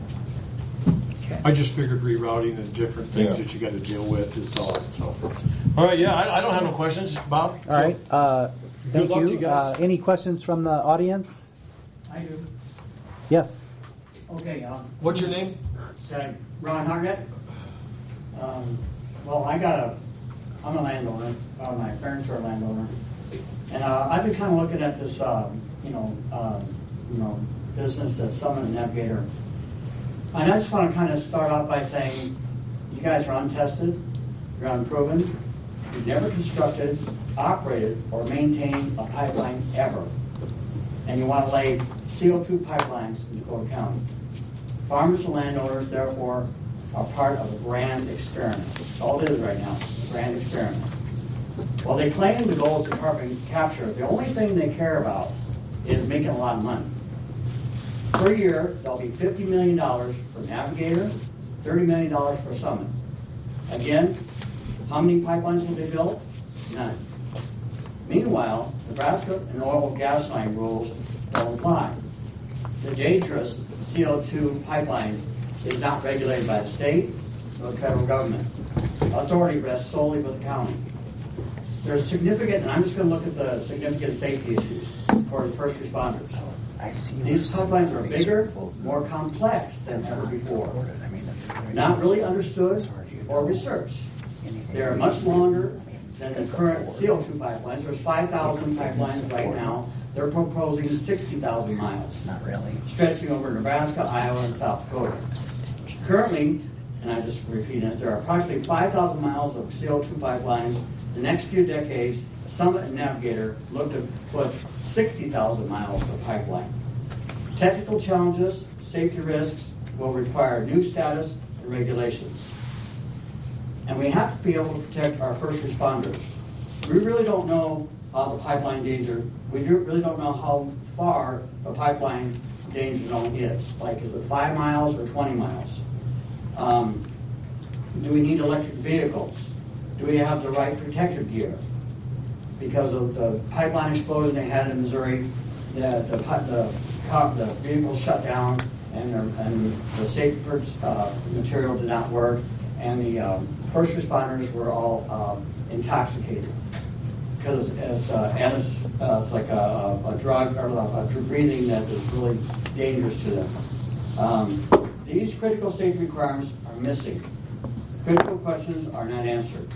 I just figured rerouting and different things that you got to deal with is all. So. All right, yeah, I don't have no questions, Bob. All right. Thank luck to you. you guys. Any questions from the audience? I do. Yes. Okay. What's your name? Ron Hartnett. Well, I'm a landowner. My parents are a landowner, and I've been kind of looking at this, business at Summit and Navigator. And I just want to kind of start off by saying, you guys are untested, you're unproven, you've never constructed, operated, or maintained a pipeline ever. And you want to lay CO2 pipelines in Dakota County. Farmers and landowners, therefore, are part of a grand experiment. That's all it is right now, a grand experiment. While they claim the goal is carbon capture, the only thing they care about is making a lot of money. Per year, there'll be $50 million for Navigator, $30 million for Summit. Again, how many pipelines have they built? None. Meanwhile, Nebraska and oil and gas line rules don't apply. The dangerous CO2 pipeline is not regulated by the state or the federal government. Authority rests solely with the county. There's significant, and I'm just going to look at the significant safety issues for the first responders. These pipelines are bigger, more complex than ever before. Not really understood or researched. They are much longer than the current CO2 pipelines. There's 5,000 pipelines right now. They're proposing 60,000 miles. Not really. Stretching over Nebraska, Iowa, and South Dakota. Currently, and I just repeat this, there are approximately 5,000 miles of CO2 pipelines. The next few decades, Summit and Navigator look to put 60,000 miles of pipeline. Technical challenges, safety risks will require new status and regulations. And we have to be able to protect our first responders. We really don't know how the pipeline danger, really don't know how far the pipeline danger zone is. Like, is it 5 miles or 20 miles? Do we need electric vehicles? Do we have the right protective gear? Because of the pipeline explosion they had in Missouri, the vehicles shut down, and the safety material did not work, and the first responders were all intoxicated because it's like a drug or a breathing that is really dangerous to them. These critical safety requirements are missing. Critical questions are not answered.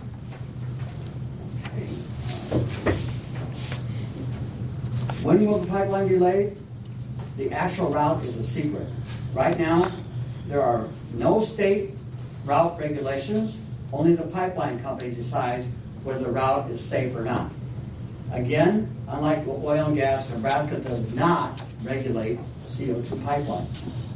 When will the pipeline be laid? The actual route is a secret. Right now, there are no state route regulations. Only the pipeline company decides whether the route is safe or not. Again, unlike oil and gas, Nebraska does not regulate CO2 pipelines.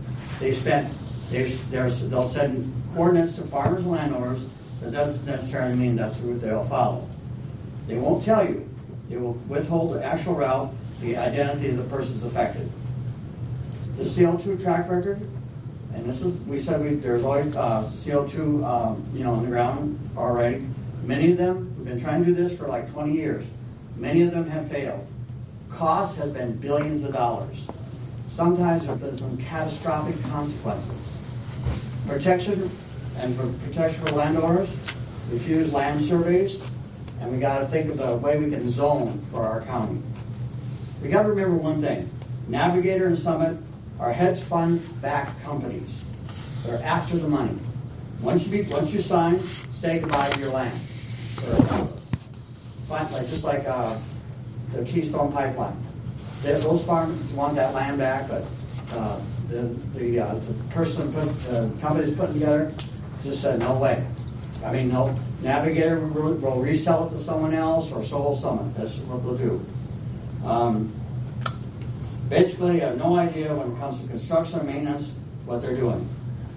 They'll send coordinates to farmers and landowners. That doesn't necessarily mean that's the route they'll follow. They won't tell you. They will withhold the actual route, the identity of the persons affected. The CO2 track record, and this is, there's always CO2, in the ground already. Many of them, we've been trying to do this for like 20 years. Many of them have failed. Costs have been billions of dollars. Sometimes there have been some catastrophic consequences. Protection for landowners, refuse land surveys, and we got to think of the way we can zone for our county. We got to remember one thing: Navigator and Summit are hedge fund-backed companies. They're after the money. Once you sign, say goodbye to your land. Just like the Keystone Pipeline. Those farmers want that land back, but the person, the company's putting together, just said no way. I mean, no. Navigator will resell it to someone else, or so will Summit. That's what they'll do. Basically, I have no idea when it comes to construction and maintenance what they're doing.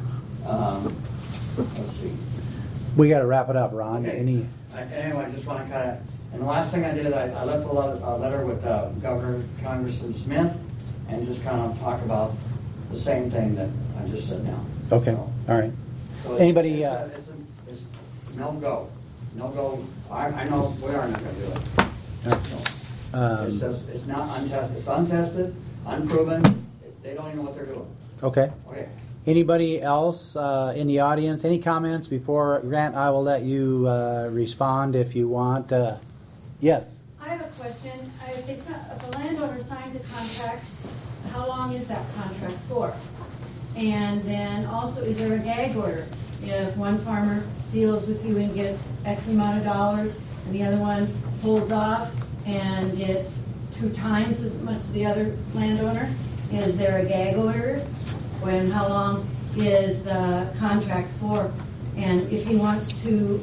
Let's see. We got to wrap it up, Ron. Okay. Anyway, I just want to kind of. And the last thing I did, I left a letter with Governor Congressman Smith, and just kind of talk about the same thing that I just said now. Okay. So, all right. So Anybody? It's no go. No go. I know we are not going to do it. Right. It's not untested. It's untested, unproven, they don't even know what they're doing. Okay. Okay. Anybody else in the audience? Any comments before Grant? I will let you respond if you want. Yes. I have a question. If the landowner signs a contract, how long is that contract for? And then also, is there a gag order? If one farmer deals with you and gets X amount of dollars, and the other one pulls off and gets 2 times as much as the other landowner, is there a gag order? When how long is the contract for? And if he wants to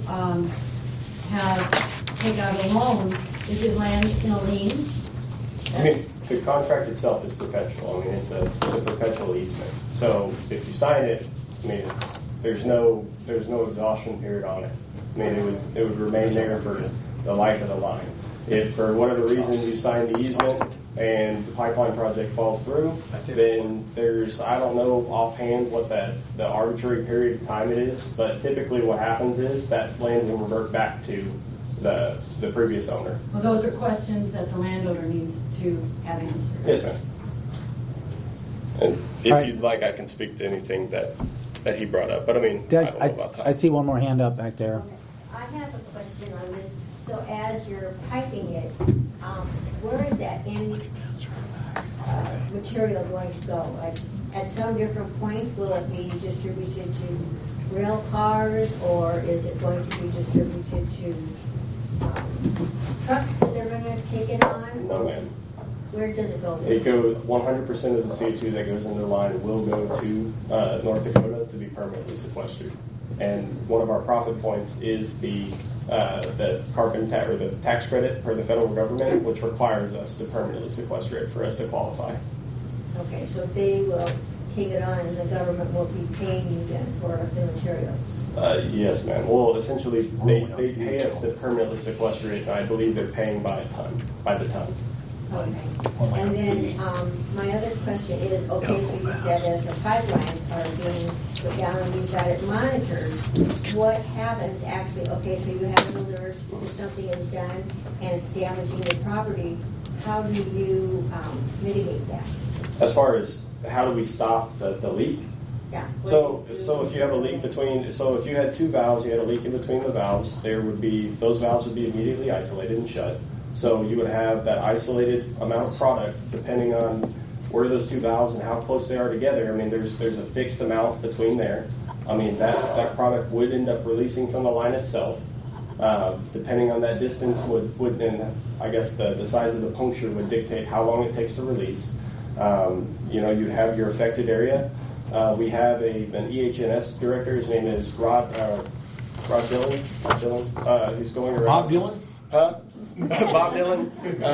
take out a loan, is his land in a lien? I mean, the contract itself is perpetual. I mean, it's a perpetual easement. So if you sign it, I mean, there's no exhaustion period on it. I mean, it would remain there for the life of the line. If for whatever reason you sign the easement and the pipeline project falls through, then I don't know offhand what the arbitrary period of time it is, but typically what happens is that land will revert back to the previous owner. Well, those are questions that the landowner needs to have answered. Yes, ma'am. And if you'd like, I can speak to anything that he brought up, but I mean, I don't know about time. I see one more hand up back there. I have a question on this. So as you're piping it, where is that end material going to go? Like at some different points, will it be distributed to rail cars, or is it going to be distributed to trucks that they're going to take it on? No, ma'am. Where does it go? It goes 100% of the CO2 that goes into the line will go to North Dakota to be permanently sequestered. And one of our profit points is the carbon tax or the tax credit for the federal government, which requires us to permanently sequester it for us to qualify. Okay, so they will take it on, and the government will be paying you then for the materials. Yes, ma'am. Well, essentially, they pay us to permanently sequester it, and I believe they're paying by the ton. Okay. And then my other question is, okay, so you said as the pipelines are being put down and you've got it monitored, what happens actually? Okay, so you have an alert if something is done and it's damaging the property. How do you mitigate that? As far as how do we stop the leak? Yeah. So if you have a leak if you had 2 valves, you had a leak in between the valves, those valves would be immediately isolated and shut. So you would have that isolated amount of product depending on where those 2 valves and how close they are together. I mean, there's a fixed amount between there. I mean, that product would end up releasing from the line itself. Depending on that distance and I guess the size of the puncture would dictate how long it takes to release. You'd have your affected area. We have an EH&S director. His name is Rod Dillon. Who's going around. Bob Dylan? Bob Dylan.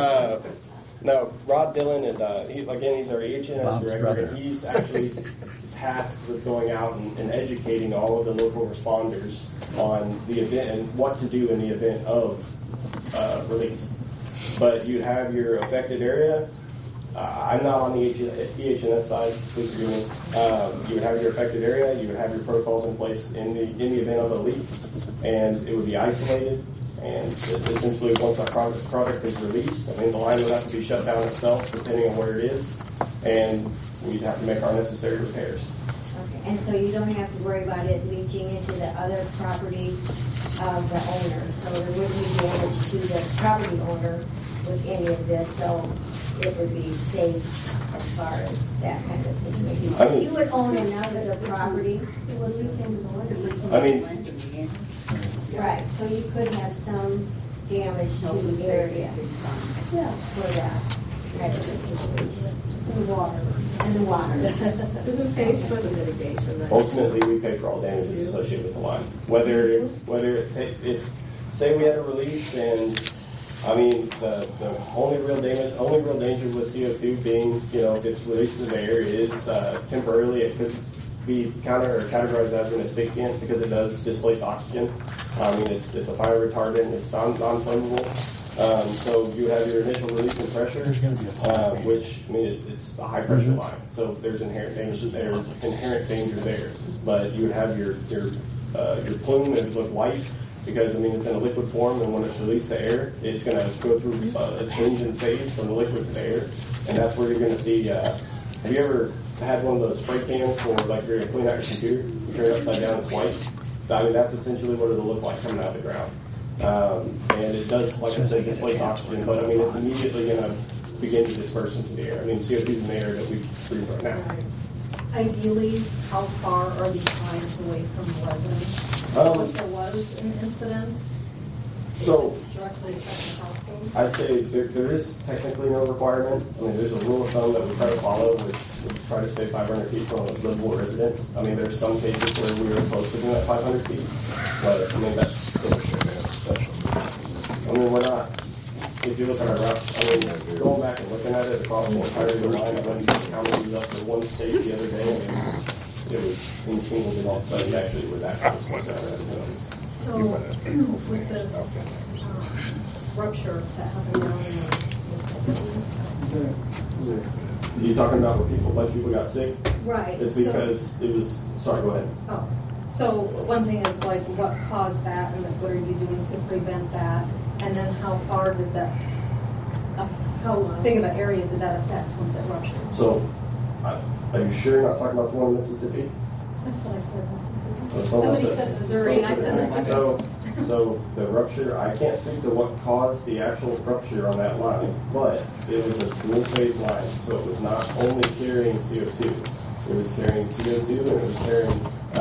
No, Rod Dillon, and he's our EH&S director, and he's actually tasked with going out and educating all of the local responders on the event and what to do in the event of release. But you have your affected area. I'm not on the EH&S side, please forgive me. You would have your affected area, you would have your protocols in place in the event of a leak, and it would be isolated. And essentially, once that product is released, I mean, the line would have to be shut down itself, depending on where it is, and we'd have to make our necessary repairs. Okay, and so you don't have to worry about it leaching into the other property of the owner. So there wouldn't be damage to the property owner with any of this, so it would be safe as far as that kind of situation. I mean, you would own another property. Right, so you could have some damage to the area for that type of situation. And the water. So who pays for the mitigation? Ultimately, we pay for all damages associated with the line. Whether say we had a release, and I mean the only real danger with CO2 being, if it's released in the air is temporarily it could be categorized as an asphyxiant because it does displace oxygen. I mean, it's a fire retardant, it's non-flammable. So you have your initial release and pressure, which, I mean, it's a high pressure line. So there's inherent danger there. But you would have your plume that would look white because, I mean, it's in a liquid form, and when it's released to air, it's going to go through a change in phase from the liquid to the air. And that's where you're going to see, have you ever had one of those spray cans for like you're going to clean out your computer? You turn it upside down, it's white. I mean, that's essentially what it'll look like coming out of the ground. And it does, like I said, displace oxygen, but I mean, it's immediately going to begin to disperse into the air. I mean, CO2 is in the air that we breathe right now. Ideally, how far are these lines away from the residents? If there was an incident, So, directly affect the household? I'd say there is technically no requirement. I mean, there's a rule of thumb that we try to follow, which we try to stay 500 feet from livable residence. I mean, there's some cases where we are closer than that 500 feet, but I mean, that's special. I mean, we're not, if you look at our route, I mean, going back and looking at it across the entire line, I went counting these up to one state the other day, and it was in single digit all of a sudden, actually, with that close to our residence. So, with this rupture that happened down in the... You talking about where a bunch of people got sick? Right. It's because it was, sorry, go ahead. Oh, so one thing is like what caused that and what are you doing to prevent that? And then how far did that, how big of an area did that affect once it ruptured? So, are you sure you're not talking about the one in Mississippi? That's what I said, Mississippi. Somebody said Missouri, and I said Mississippi. So the rupture, I can't speak to what caused the actual rupture on that line, but it was a dual phase line, so it was not only carrying CO2, it was carrying CO2 and it was carrying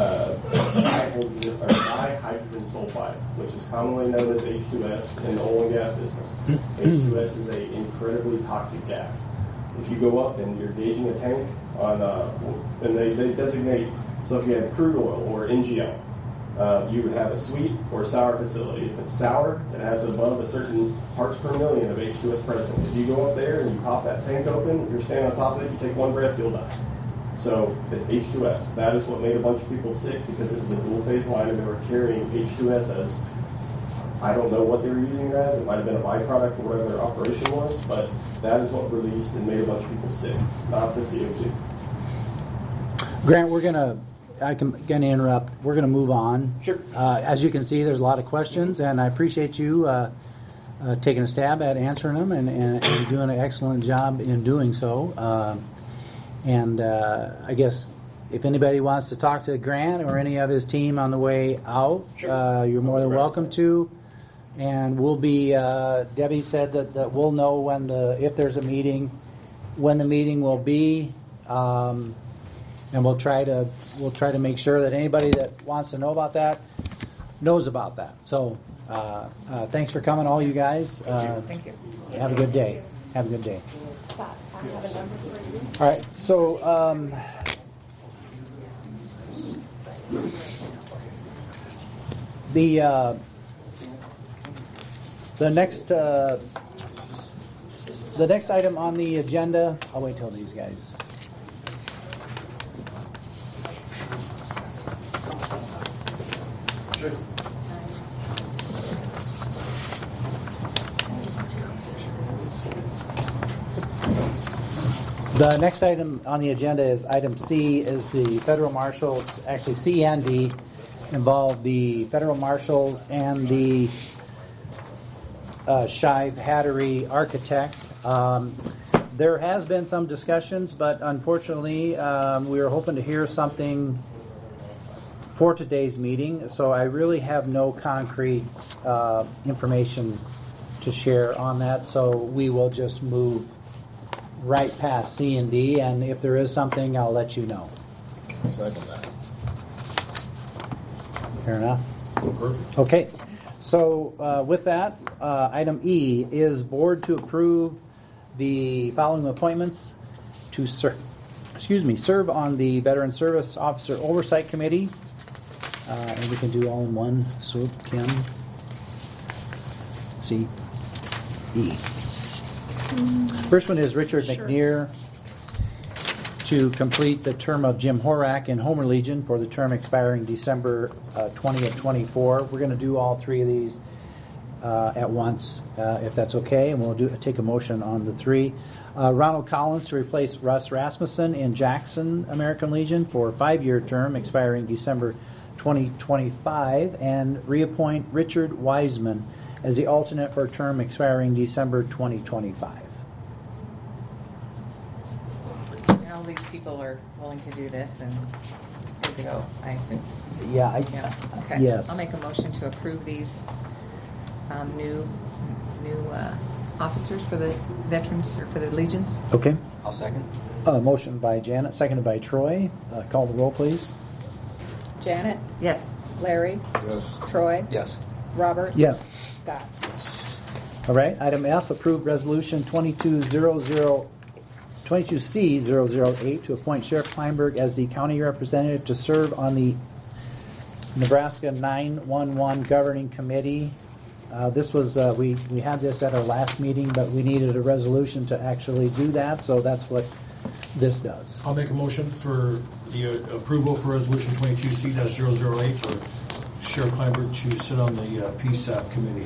dihydrogen sulfide, which is commonly known as H2S in the oil and gas business. H2S is an incredibly toxic gas. If you go up and you're gauging a tank on, and they designate, so if you have crude oil or NGL, you would have a sweet or sour facility. If it's sour, it has above a certain parts per million of H2S present. If you go up there and you pop that tank open, if you're standing on top of it, you take one breath, you'll die. So it's H2S. That is what made a bunch of people sick because it was a dual phase line and they were carrying H2S as, I don't know what they were using it as. It might have been a byproduct of whatever their operation was, but that is what released and made a bunch of people sick, not the CO2. Grant, I can interrupt. We're going to move on. Sure. As you can see, there's a lot of questions, and I appreciate you taking a stab at answering them and doing an excellent job in doing so. I guess if anybody wants to talk to Grant or any of his team on the way out, sure. You're more than welcome to. And we'll be. Debbie said that we'll know if there's a meeting, when the meeting will be. And we'll try to make sure that anybody that wants to know about that knows about that. So thanks for coming, all you guys. Thank you. Have a good day. Have a good day. I have a number for you. All right. So the next item on the agenda. I'll wait till these guys. The next item on the agenda is item C, is the federal marshals, actually C and D involve the federal marshals and the Shive Hattery architect. There has been some discussions, but unfortunately we were hoping to hear something for today's meeting, so I really have no concrete information to share on that, so we will just move right past C and D, and if there is something, I'll let you know. Second that. Fair enough? Okay. So with that, item E is board to approve the following appointments to serve on the Veteran Service Officer Oversight Committee. And we can do all in one swoop, Kim. C, E. First one is Richard McNear to complete the term of Jim Horak in Homer Legion for the term expiring December 20th, 24. We're going to do all three of these at once, if that's okay, and we'll take a motion on the three. Ronald Collins to replace Russ Rasmussen in Jackson American Legion for a 5-year term expiring December 2025, and reappoint Richard Wiseman as the alternate for a term expiring December 2025. people are willing to do this and good to go, I assume. Yeah, Okay. yes. I'll make a motion to approve these new officers for the veterans or for the legions. Okay. I'll second. Motion by Janet, seconded by Troy. Call the roll, please. Janet? Yes. Larry? Yes. Troy? Yes. Robert? Yes. Scott? All right. Item F, approved resolution 22C008 to appoint Sheriff Kleinberg as the county representative to serve on the Nebraska 911 Governing Committee. This was, we had this at our last meeting, but we needed a resolution to actually do that, so that's what this does. I'll make a motion for the approval for Resolution 22C-008 for Sheriff Kleinberg to sit on the PSAP committee.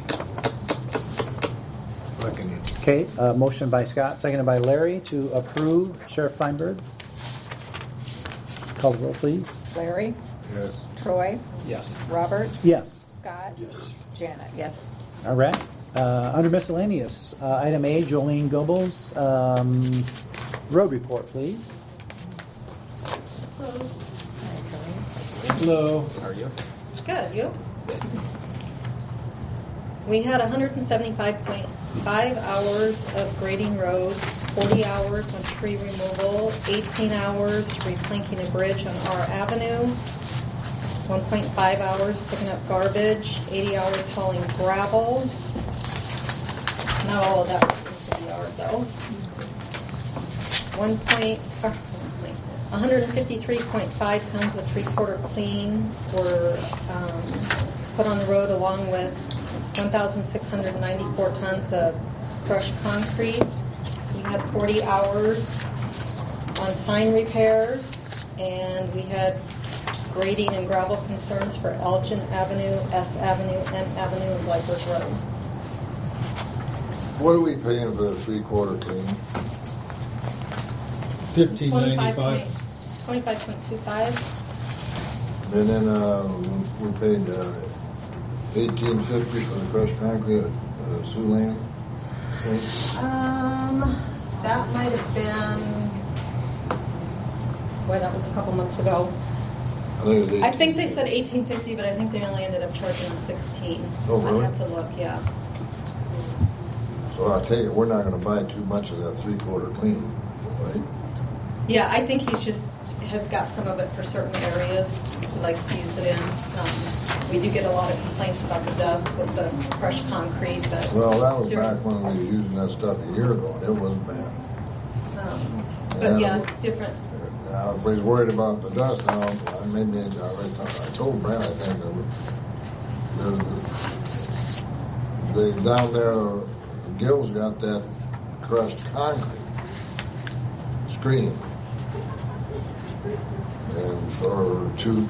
Second. Okay, motion by Scott, seconded by Larry to approve Sheriff Kleinberg. Call the roll, please. Larry? Yes. Troy? Yes. Robert? Yes. Scott? Yes. Janet? Yes. All right. Under miscellaneous, item A, Jolene Goebbels, road report, please. Hello. How are you? Good, you? We had 175.5 hours of grading roads, 40 hours on tree removal, 18 hours replanking a bridge on R Avenue, 1.5 hours picking up garbage, 80 hours hauling gravel. Not all of that was into the yard, though. 153.5 tons of three-quarter clean were put on the road, along with 1,694 tons of crushed concrete. We had 40 hours on sign repairs, and we had grading and gravel concerns for Elgin Avenue, S Avenue, M Avenue, and Blyford Road. What are we paying for the three-quarter clean? $15.95. 25.25. And then we paid $18.50 for the crushed concrete at Siouxland. That might have been, boy, that was a couple months ago. I think they said $18.50, but I think they only ended up charging us $16. Oh, really? I have to look, yeah. So I take it we're not going to buy too much of that three-quarter clean, right? Yeah, I think he's just has got some of it for certain areas. He likes to use it in. We do get a lot of complaints about the dust with the crushed concrete. But well, that was back when we were using that stuff a year ago, and it wasn't bad. But yeah, different. Now, if he's worried about the dust now, I told Brent, I think, down there, Gil's got that crushed concrete screen, and for $20.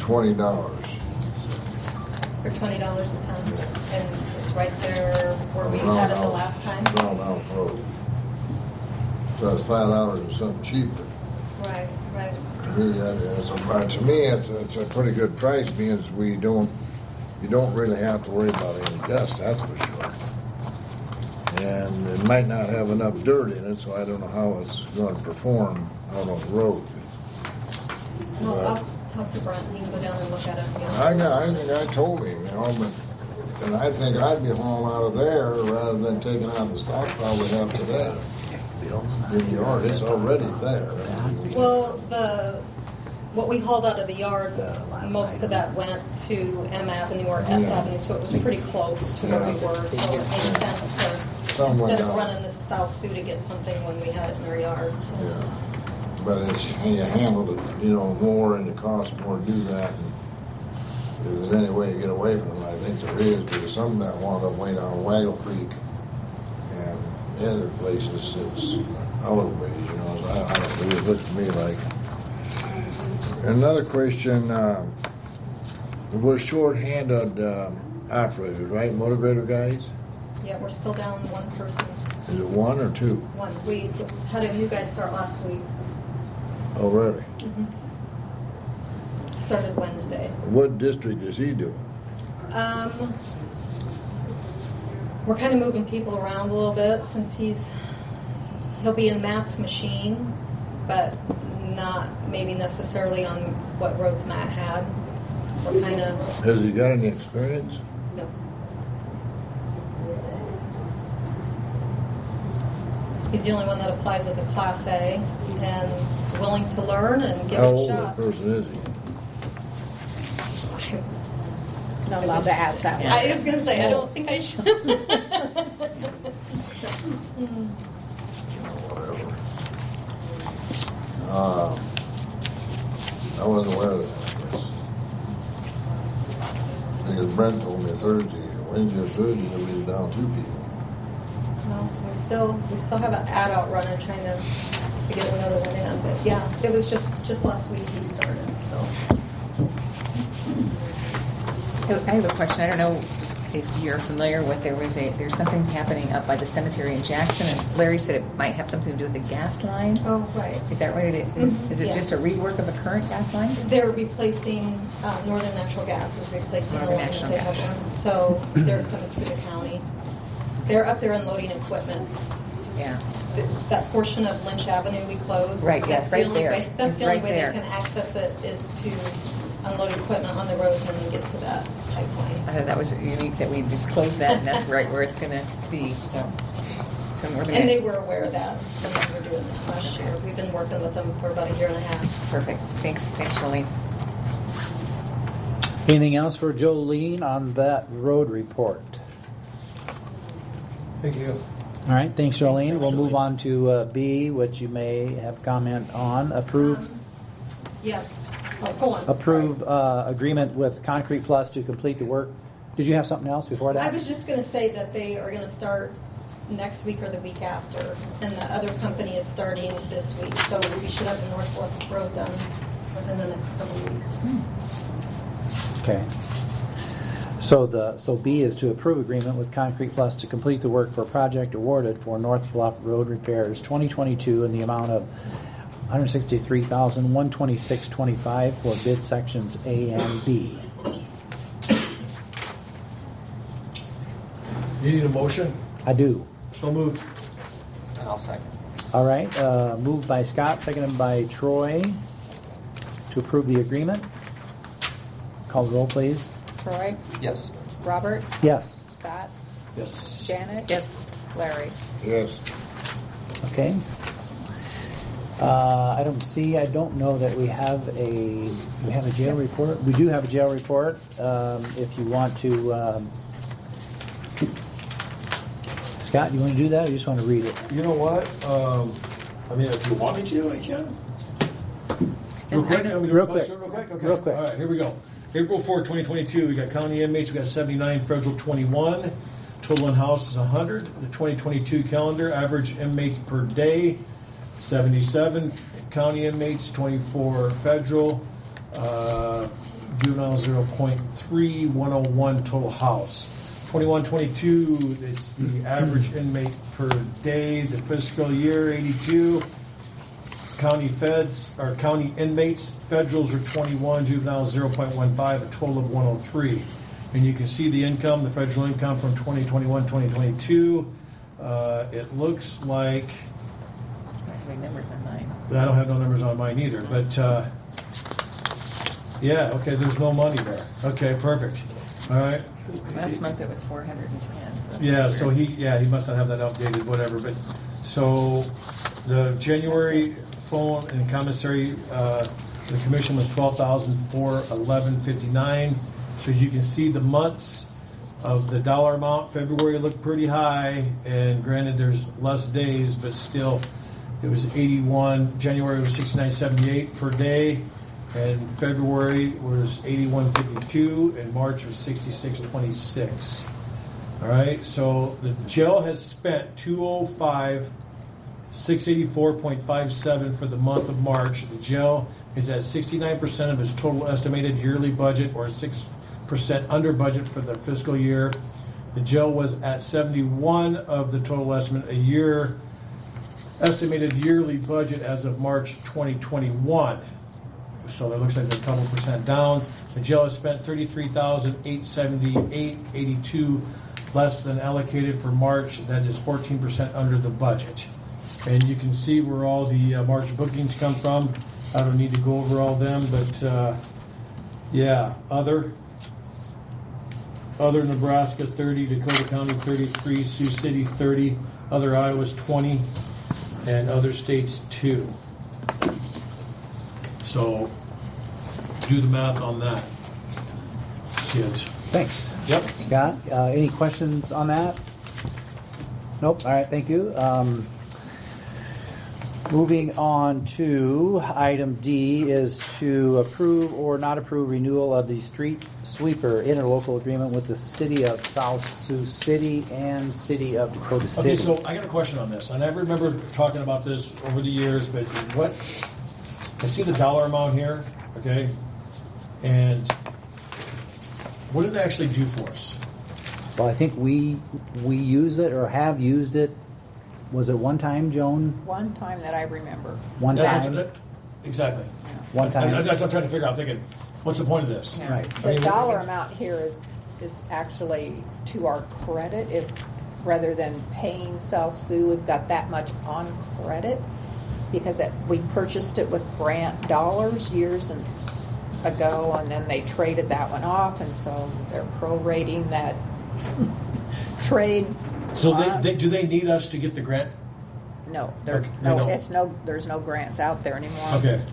For $20 a ton, and it's right there where we had it the last time. Round Road. So it's $5 or something cheaper. Right. To me, it's a pretty good price, because you don't really have to worry about any dust, that's for sure. And it might not have enough dirt in it, so I don't know how it's going to perform out on the road. Well, I'll talk to Brent. He can go down and look at it. I think I told him, and I think I'd be hauling out of there rather than taking out the stockpile we have today. In the yard, it's already there. Well, what we hauled out of the yard, most of that went to M Avenue or S Avenue, so it was pretty close to where we were. So it made sense to, instead of running the South Sioux to get something when we had it in our yard. So. Yeah. But you handled it, more, and it costs more to do that. And if there's any way to get away from it, I think there is, because some of that wound up way down Waggle Creek, and other places it's out of ways, So I don't know, it looks to me like. Another question, we're short-handed operators, right? Motivator guys? Yeah, we're still down one person. Is it one or two? One. We had a new guy start last week. Oh, really? Mm-hmm. Started Wednesday. What district is he doing? We're kind of moving people around a little bit since he'll be in Matt's machine, but not maybe necessarily on what roads Matt had. We're kind of, Has he got any experience? no. He's the only one that applied with a Class A and willing to learn and give How it a old a shot. person is he? Not allowed to ask that one. I was going to say, I don't think I should. Whatever. I wasn't aware of that, I guess. Because Brent told me Thursday, Wednesday or Thursday, that we were down 2 people. Well, we still have an ad-out runner trying to get another one in, but yeah, it was just last week we started, so. I have a question. I don't know if you're familiar with, there's something happening up by the cemetery in Jackson, and Larry said it might have something to do with the gas line. Oh, right. Is that right? Is it Yeah. just a rework of a current gas line? They're replacing, Northern Natural Gas is replacing the Northern one that Natural they Gas. have on, so they're coming through the county. They're up there unloading equipment. Yeah. That portion of Lynch Avenue we closed. Right, yes, right there. That's It's the only right way there. they can access it is to unload equipment on the road and then get to that pipeline. I thought that was unique that we just closed that, and that's right where it's going to be. So we're gonna, And they were aware of that when we were doing this last year. We've been working with them for about a year and a half. Perfect. Thanks, Jolene. Anything else for Jolene on that road report? Thank you. All right, thanks, Jolene. We'll move on to B, which you may have comment on. Approve Yes. Oh, go on. approve agreement with Concrete Plus to complete the work. Did you have something else before that? I was just going to say that they are going to start next week or the week after, and the other company is starting this week. So we should have the Northwest Road done within the next couple of weeks. Okay. So B is to approve agreement with Concrete Plus to complete the work for a project awarded for North Bluff Road repairs 2022 in the amount of $163,126.25 for bid sections A and B. You need a motion? I do. So moved. I'll second. All right, moved by Scott, seconded by Troy to approve the agreement. Call the roll, please. Troy? Yes. Robert? Yes. Scott? Yes. Janet? Yes. Larry? Yes. Okay. Item C, I don't know that we have a jail report. We do have a jail report. If you want to, Scott, you want to do that, or you just want to read it? You know what? I mean, if you want me to, I can. Real quick? Real quick. Okay. Real quick. All right, here we go. April 4, 2022, we got county inmates, we got 79, federal 21. Total in-house is 100. The 2022 calendar, average inmates per day, 77 county inmates, 24 federal, juvenile 0.3, 101 total house. 21-22, it's the average inmate per day. The fiscal year, 82. County feds, or county inmates, federals are 21, juveniles 0.15, a total of 103. And you can see the income, the federal income from 2021-2022. It looks like, I don't have any numbers on mine. I don't have no numbers on mine either, but yeah, okay, there's no money there. Okay, perfect. All right. Last month it was 410. So Yeah, so he must not have that updated, whatever, but, so, the January phone and commissary, the commission was $12,411.59. So as you can see, the months of the dollar amount, February looked pretty high, and granted, there's less days, but still, it was 81, January was 69.78 per day, and February was 81.52, and March was 66.26. All right, so the jail has spent $205,684.57 for the month of March. The jail is at 69% of its total estimated yearly budget, or 6% under budget for the fiscal year. The jail was at 71 of the total estimate a year estimated yearly budget as of March 2021. So it looks like they're a couple percent down. The jail has spent $33,878.82 less than allocated for March. That is 14% under the budget. And you can see where all the March bookings come from. I don't need to go over all them, but, yeah, other Nebraska 30, Dakota County 33, Sioux City 30, other Iowa's 20, and other states 2. So, do the math on that, kids. Thanks. Yep. Scott, any questions on that? Nope. All right, thank you. Moving on to item D is to approve or not approve renewal of the street sweeper interlocal agreement with the City of South Sioux City and City of Dakota City. Okay, so I got a question on this, and I remember talking about this over the years, but what, I see the dollar amount here, okay, and what did they actually do for us? Well, I think we use it or have used it. Was it one time, Joan? One time that I remember. One time? Exactly. One time. That's what I'm trying to figure out. I'm thinking, what's the point of this? Yeah. Right. The dollar amount here is actually to our credit. If rather than paying South Sioux, we've got that much on credit because we purchased it with grant dollars years ago, and then they traded that one off, and so they're prorating that trade. So do they need us to get the grant? No, there's no grants out there anymore. Okay.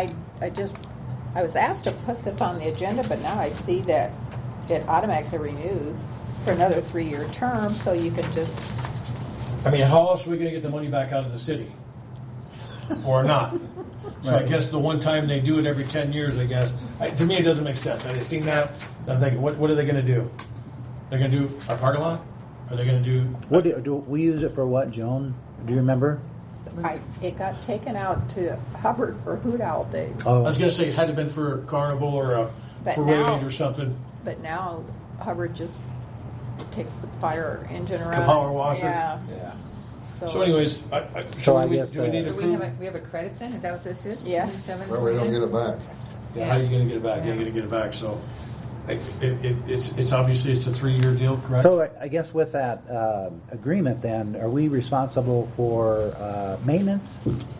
I was asked to put this on the agenda, but now I see that it automatically renews for another 3-year term, so you can just. I mean, how else are we going to get the money back out of the city? Or not? So I guess the one time they do it every 10 years, I guess. To me, it doesn't make sense. I've seen that. I'm thinking, what are they going to do? They're going to do our parking lot? Are they going to do? What do we use it for? What, Joan? Do you remember? It got taken out to Hubbard for Hoot Owl Day. Oh. I was going to say it had to have been for a carnival or a parade or something. But now Hubbard just takes the fire engine around. The power washer? Yeah. So anyways, do we need to approve? We have a credit then? Is that what this is? Yes. Well, we don't get it back. Yeah, how are you going to get it back? You're going to get it back. So it's obviously it's a 3-year deal, correct? So I guess with that agreement, then, are we responsible for maintenance?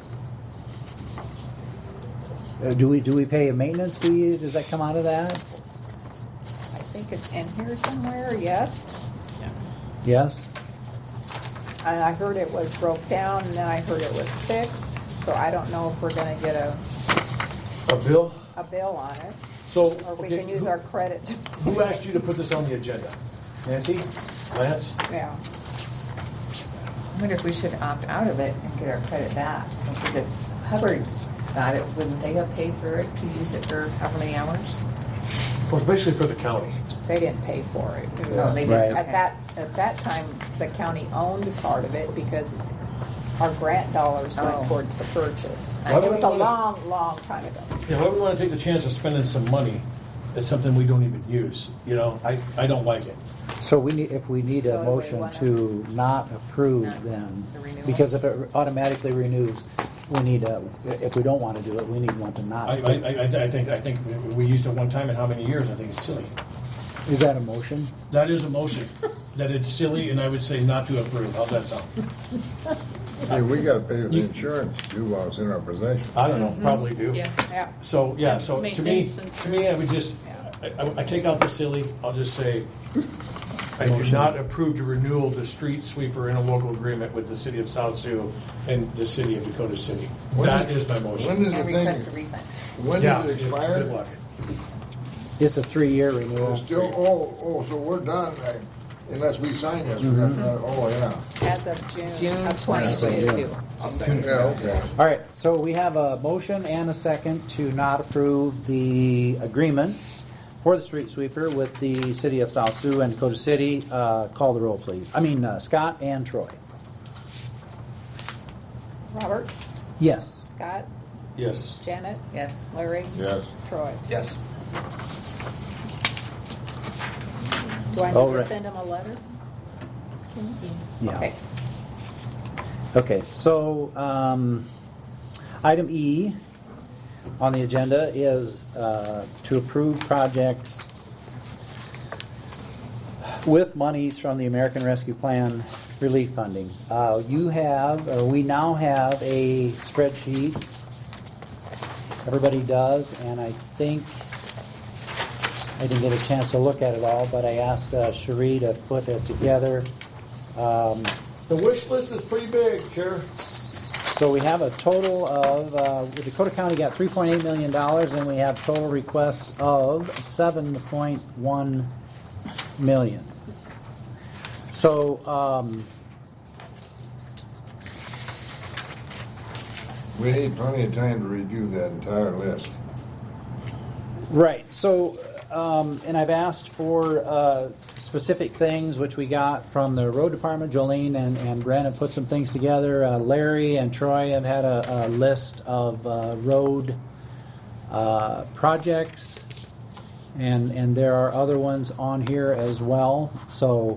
Do we pay a maintenance fee? Does that come out of that? I think it's in here somewhere. Yes. Yes. And I heard it was broke down, and then I heard it was fixed. So I don't know if we're going to get a bill on it. So, or we can use our credit. Who asked you to put this on the agenda? Nancy? Lance? Yeah. I wonder if we should opt out of it and get our credit back. Because if Hubbard got it, wouldn't they have paid for it to use it for how many hours? Well, it's basically for the county. They didn't pay for it. No, they didn't. At that time, the county owned part of it because our grant dollars went towards the purchase. It was a long time ago. Yeah, why would we want to take the chance of spending some money at something we don't even use? You know, I don't like it. So if we need a motion to not approve, then because if it automatically renews, we need if we don't want to do it, we need one to not. I think we used it one time in how many years? I think it's silly. Is that a motion? That is a motion. That it's silly, and I would say not to approve. How's that sound? Hey, we got to pay the insurance due while it's in our possession. I don't know. Probably do. Yeah. So So to me, I would just I take out the silly. I'll just say I do not approve the renewal of the street sweeper in a local agreement with the City of South Sioux and the City of Dakota City. That is my motion. When does the thing? When does it expire? Good luck. It's a 3-year renewal. Still, so we're done unless we sign this. As of June of 2022. Yeah, okay. All right, so we have a motion and a second to not approve the agreement for the street sweeper with the City of South Sioux and Dakota City. Call the roll, please. Scott and Troy. Robert? Yes. Scott? Yes. Janet? Yes. Larry? Yes. Troy? Yes. Do I need to send them a letter? Yeah. Okay. Okay, so item E on the agenda is to approve projects with monies from the American Rescue Plan relief funding. We now have a spreadsheet everybody does, and I think I didn't get a chance to look at it all, but I asked Cherie to put it together. The wish list is pretty big, Chair. So we have a total of, Dakota County got $3.8 million, and we have total requests of $7.1 million. So, We need plenty of time to review that entire list. right, so, and I've asked for specific things, which we got from the road department. Jolene and Brandon put some things together. Larry and Troy have had a list of road projects, and there are other ones on here as well. So,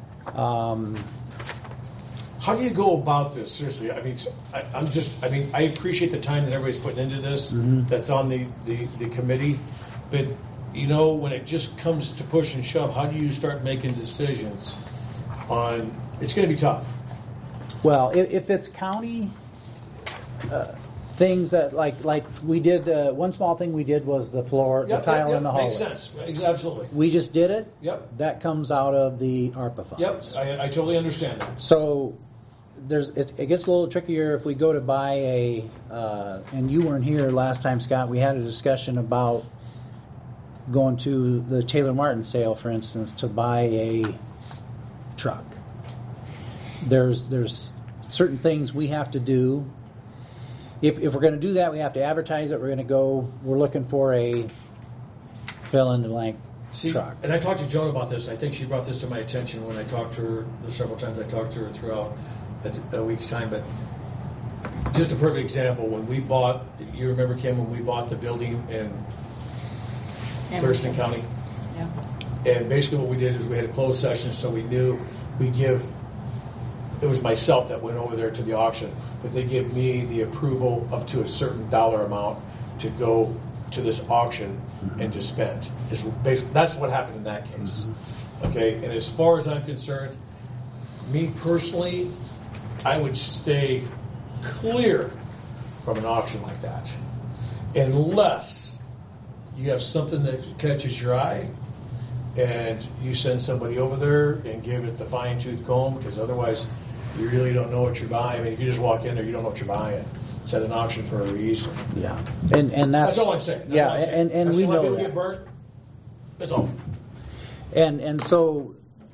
How do you go about this? Seriously, I mean, I appreciate the time that everybody's putting into this. That's on the committee, but when it just comes to push and shove, how do you start making decisions on? It's going to be tough. Well, if it's county things that like we did, one small thing we did was the floor, the tile in the hallway. Makes sense. Absolutely. We just did it. Yep. That comes out of the ARPA funds. Yep. I totally understand that. So it gets a little trickier if we go to buy and you weren't here last time, Scott. We had a discussion about going to the Taylor Martin sale, for instance, to buy a truck. There's certain things we have to do. If we're going to do that, we have to advertise it. We're looking for a fill-in-the-blank truck. And I talked to Joan about this. I think she brought this to my attention when I talked to her the several times I talked to her throughout a week's time. But just a perfect example, when we bought, you remember, Kim, when we bought the building in Thurston County? Yeah. And basically what we did is we had a closed session, so we knew it was myself that went over there to the auction, but they give me the approval up to a certain dollar amount to go to this auction and to spend. That's what happened in that case. Okay, and as far as I'm concerned, me personally, I would stay clear from an auction like that, unless you have something that catches your eye and you send somebody over there and give it the fine-tooth comb, because otherwise you really don't know what you're buying. I mean, if you just walk in there, you don't know what you're buying. It's at an auction for a reason. Yeah, and that's all I'm saying. And we know people that. get burnt. That's all. And so,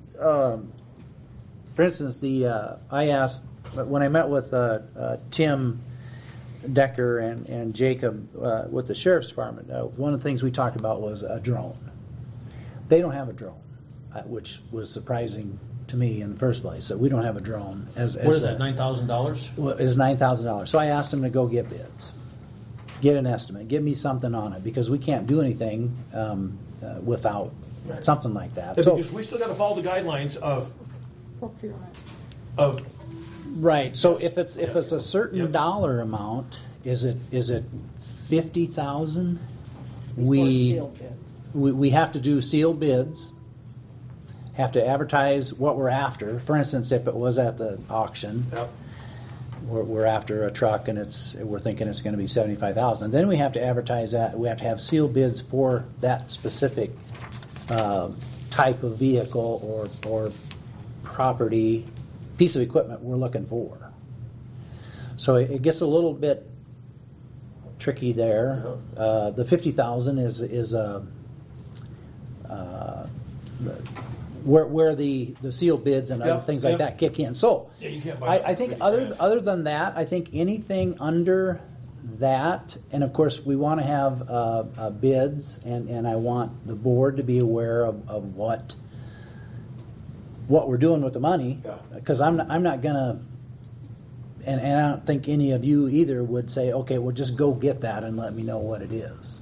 for instance, I asked when I met with Tim Decker and Jacob with the Sheriff's Department. One of the things we talked about was a drone. They don't have a drone, which was surprising to me in the first place. So we don't have a drone. What is that? $9,000? Well, it's $9,000. So I asked them to go get bids, get an estimate, give me something on it, because we can't do anything without something like that. Yeah, because we still got to follow the guidelines of procurement. Right. So if it's a certain dollar amount, is it 50,000? We have to do sealed bids. Have to advertise what we're after. For instance, if it was at the auction, we're after a truck and we're thinking it's going to be $75,000. Then we have to advertise that. We have to have sealed bids for that specific type of vehicle or property, piece of equipment we're looking for. So it gets a little bit tricky there. The $50,000 is where the sealed bids and other things like that kick in. So you can't buy I think other than that, I think anything under that, and of course we want to have bids, and I want the board to be aware of what we're doing with the money, because I'm not gonna, and I don't think any of you either would say, okay, well just go get that and let me know what it is.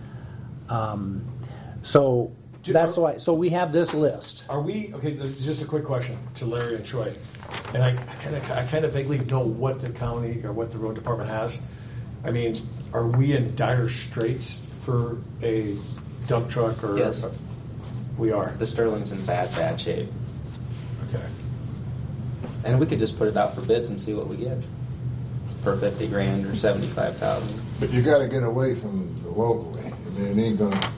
So that's why. So we have this list. Are we okay? This is just a quick question to Larry and Troy, and I kind of vaguely know what the county or what the road department has. I mean, are we in dire straits for a dump truck or? Yes. We are. The Sterling's in bad shape. Okay. And we could just put it out for bids and see what we get. for 50 grand or 75,000. But you gotta get away from the locally. I mean, it ain't gonna...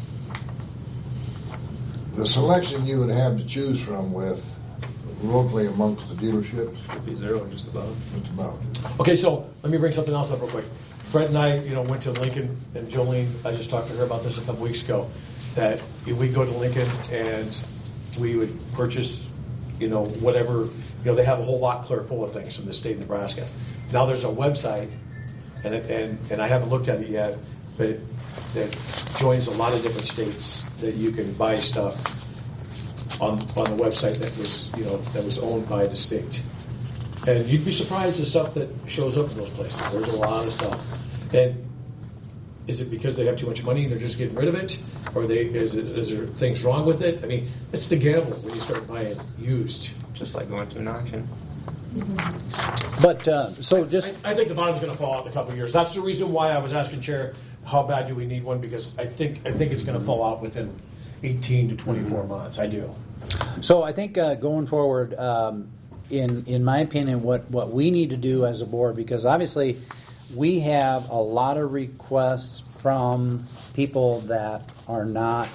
The selection you would have to choose from with locally amongst the dealerships... Would be zero, just about. Just about. Okay, so let me bring something else up real quick. Brent and I, went to Lincoln, and Jolene, I just talked to her about this a couple weeks ago, that if we go to Lincoln and we would purchase, whatever, they have a whole lot clear full of things from the state of Nebraska. Now there's a website, and I haven't looked at it yet, but that joins a lot of different states that you can buy stuff on the website that was owned by the state. And you'd be surprised the stuff that shows up in those places. There's a lot of stuff. And is it because they have too much money and they're just getting rid of it? Or is there things wrong with it? I mean, it's the gamble when you start buying used. Just like going to an auction. But, so just... I think the bottom's going to fall out in a couple of years. That's the reason why I was asking Chair, how bad do we need one? Because I think it's going to fall out within 18 to 24 months. I do. So I think going forward, in my opinion, what we need to do as a board, because obviously we have a lot of requests from people that are not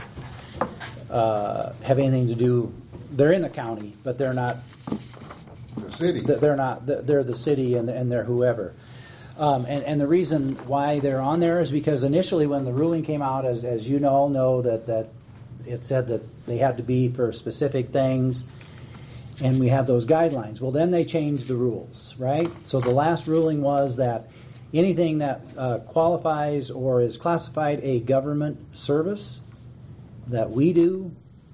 have anything to do. They're in the county, but they're not the city. They're not. They're the city, and they're whoever. And the reason why they're on there is because initially when the ruling came out, as you all know, that it said that they had to be for specific things, and we have those guidelines. Well, then they changed the rules, right? So the last ruling was that anything that qualifies or is classified a government service that we do,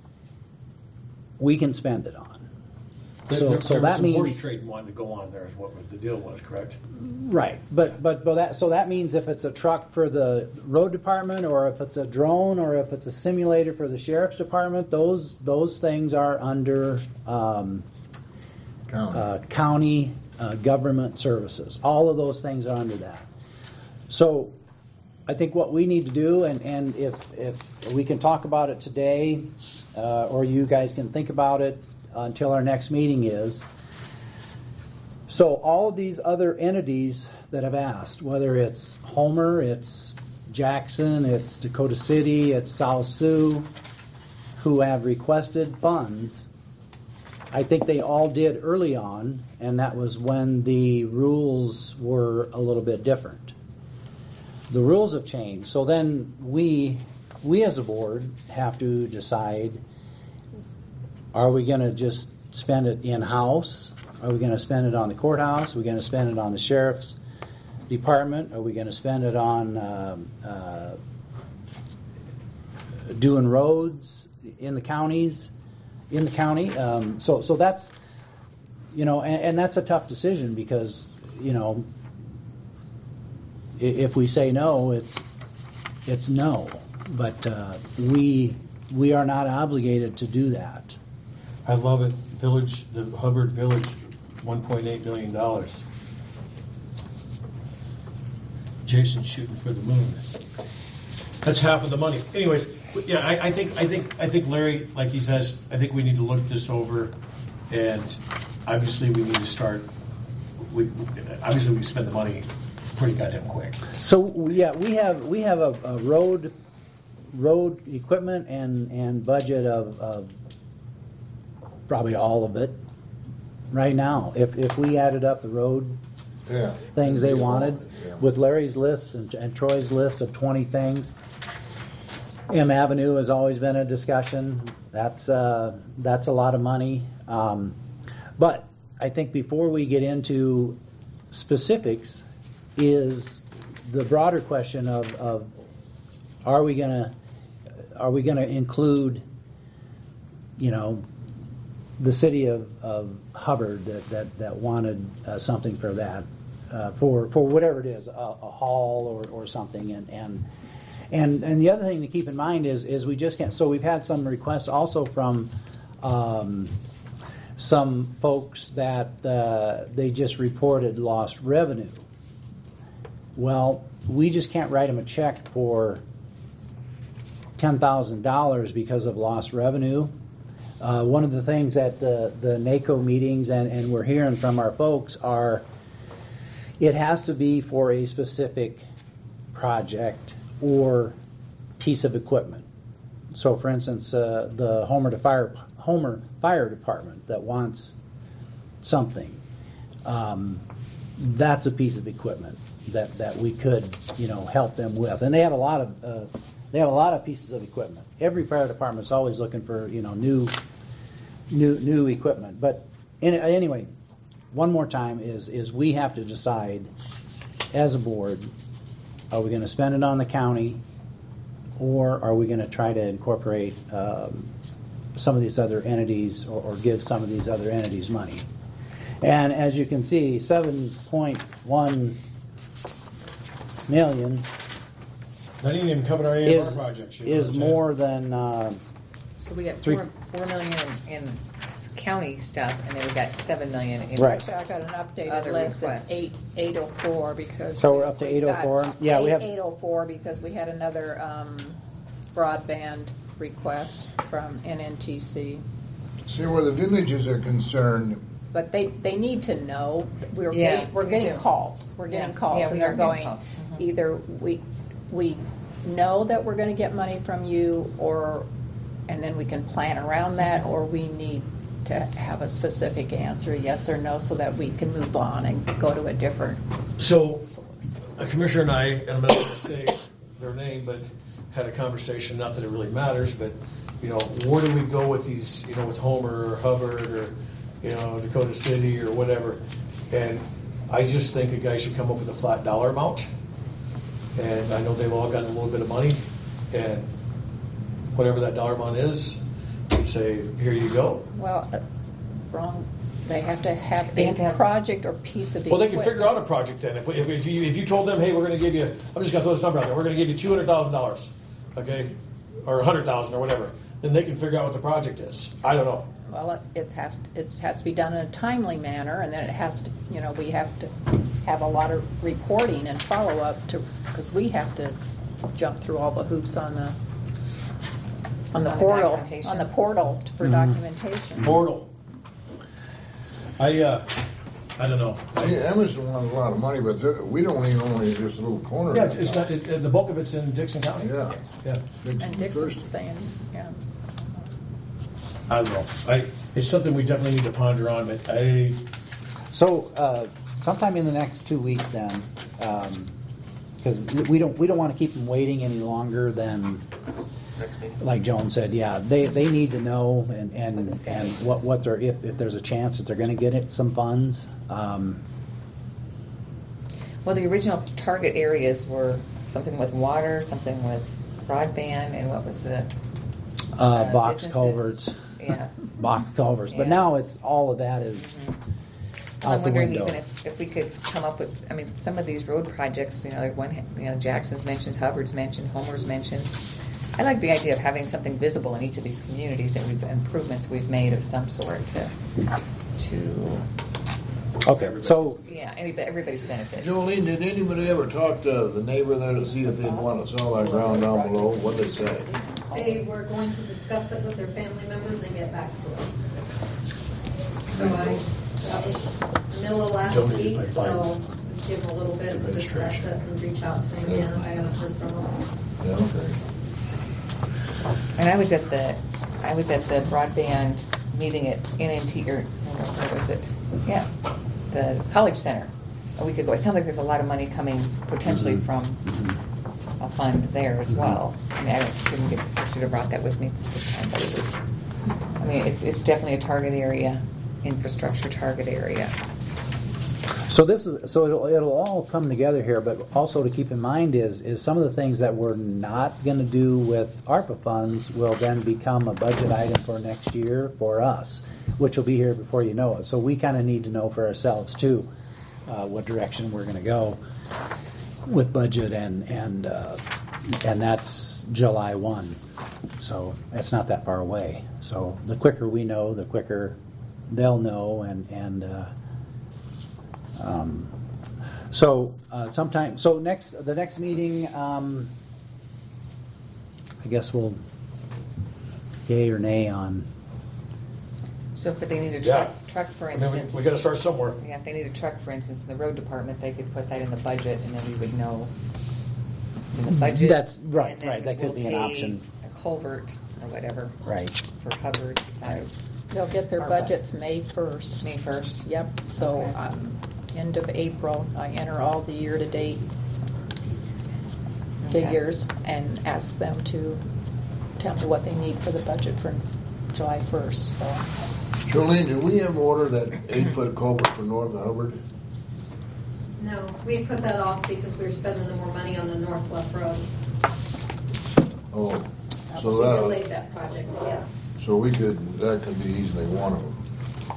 we can spend it on. So that means horse trading wanted to go on there is what the deal was, correct? Right, but that means if it's a truck for the road department, or if it's a drone, or if it's a simulator for the sheriff's department, those things are under county government services. All of those things are under that. So I think what we need to do, and if we can talk about it today, or you guys can think about it until our next meeting is, so all of these other entities that have asked, whether it's Homer, it's Jackson, it's Dakota City, it's South Sioux, who have requested funds, I think they all did early on, and that was when the rules were a little bit different. The rules have changed, so then we as a board have to decide, are we going to just spend it in-house? Are we going to spend it on the courthouse? Are we going to spend it on the sheriff's department? Are we going to spend it on doing roads in the counties? In the county? So that's, and that's a tough decision because, if we say no, it's no. But we are not obligated to do that. I love it. The Hubbard Village, $1.8 million. Jason's shooting for the moon. That's half of the money. Anyways, yeah, I think Larry, like he says, I think we need to look this over, and obviously we need to start. Obviously we spend the money pretty goddamn quick. So yeah, we have a road equipment and budget of probably all of it right now. If we added up the road things they wanted, with Larry's list and Troy's list of 20 things, M Avenue has always been a discussion. That's a lot of money. But I think before we get into specifics is the broader question of are we going to include, the city of Hubbard that wanted something for that, for whatever it is, a hall or something, and the other thing to keep in mind is we just can't. So we've had some requests also from some folks that they just reported lost revenue. Well, we just can't write them a check for $10,000 because of lost revenue. One of the things at the NACO meetings and we're hearing from our folks are, It has to be for a specific project or piece of equipment. So, for instance, the Homer Fire Department that wants something, that's a piece of equipment that we could, help them with. And they have a lot of pieces of equipment. Every fire department is always looking for new equipment. But anyway, one more time is we have to decide as a board, are we going to spend it on the county, or are we going to try to incorporate some of these other entities or give some of these other entities money? And as you can see, 7.1 million That ain't even covered our AMR projects. is more than So we got Three- 4 million in county stuff, and then we got 7 million in. Right. So I got an updated Other list of requests. 804 because. So we're up to we got 804? Yeah, we have- 804 because we had another broadband request from NNTC. See, where the villages are concerned, But they need to know. We're Yeah, getting, we're we getting do. calls. We're getting Yeah. calls, Yeah, and we they're are getting going. calls. Mhm. Either we know that we're going to get money from you, and then we can plan around that, or we need to have a specific answer, yes or no, so that we can move on and go to a different. So, a commissioner and I, and I'm not going to say their name, but had a conversation, not that it really matters, but, where do we go with these, with Homer or Hubbard or, Dakota City or whatever? And I just think a guy should come up with a flat dollar amount. And I know they've all gotten a little bit of money, and whatever that dollar amount is, say, here you go. Well, wrong. They have to have They have to a have- project or piece of Well, they equipment. can figure out a project then. If you told them, hey, we're going to give you, I'm just going to throw this number out there, we're going to give you $200,000, okay, or $100,000 or whatever, then they can figure out what the project is. I don't know. Well, it has to be done in a timely manner, and then it has to, we have to have a lot of reporting and follow-up because we have to jump through all the hoops on the On the portal, documentation. on the portal for documentation. Portal. I don't know. Emerson wants a lot of money, but we don't even own just a little corner. Yeah, of it's not, the bulk of it's in Dixon County. Yeah. Yeah. And Dixon's saying, yeah. I don't know. It's something we definitely need to ponder on, but So, sometime in the next 2 weeks then, because we don't want to keep them waiting any longer than, like Joan said, yeah, they need to know and what they're, if there's a chance that they're going to get some funds. Well, the original target areas were something with water, something with broadband, and what was the Box businesses? culverts. Yeah. Box culverts. But Yeah. now it's, all of that is Well, out I'm the wondering window. even if we could come up with, some of these road projects, like one, Jackson's mentioned, Hubbard's mentioned, Homer's mentioned. I like the idea of having something visible in each of these communities that improvements we've made of some sort to Okay, so yeah, everybody's benefit. Jolene, did anybody ever talk to the neighbor there to see if they'd want to sell that ground down below? What'd they say? They were going to discuss it with their family members and get back to us. So that was middle of last week, so give them a little bit to discuss it and reach out to them again. I haven't heard from them. Yeah, okay. And I was at the broadband meeting at NNT, or where was it? Yeah, the College Center a week ago. It sounds like there's a lot of money coming potentially from a fund there as well. I should have brought that with me this time, but it was. It's definitely a target area, infrastructure target area. So it'll all come together here, but also to keep in mind is some of the things that we're not going to do with ARPA funds will then become a budget item for next year for us, which will be here before you know it. So we kind of need to know for ourselves too what direction we're going to go with budget, and that's July 1. So it's not that far away. So the quicker we know, the quicker they'll know, the next meeting, I guess we'll yay or nay on. So if they need a truck, for I mean, instance. we gotta start somewhere. Yeah, if they need a truck, for instance, in the road department, they could put that in the budget, and then we would know it's in the budget. That's right, and then right, that could we'll be an pay option. A culvert or whatever. Right. For Hubbard. They'll get their ARPA. budgets May 1st. May 1st. Yep, so Okay. end of April, I enter all the year-to-date Okay. figures and ask them to tell me what they need for the budget for July 1st, so. Jolene, did we ever order that 8-foot culvert for north of Hubbard? No, we put that off because we were spending more money on the North Bluff Road. Oh, We so that, delayed that project, yeah. so that could be easily one of them.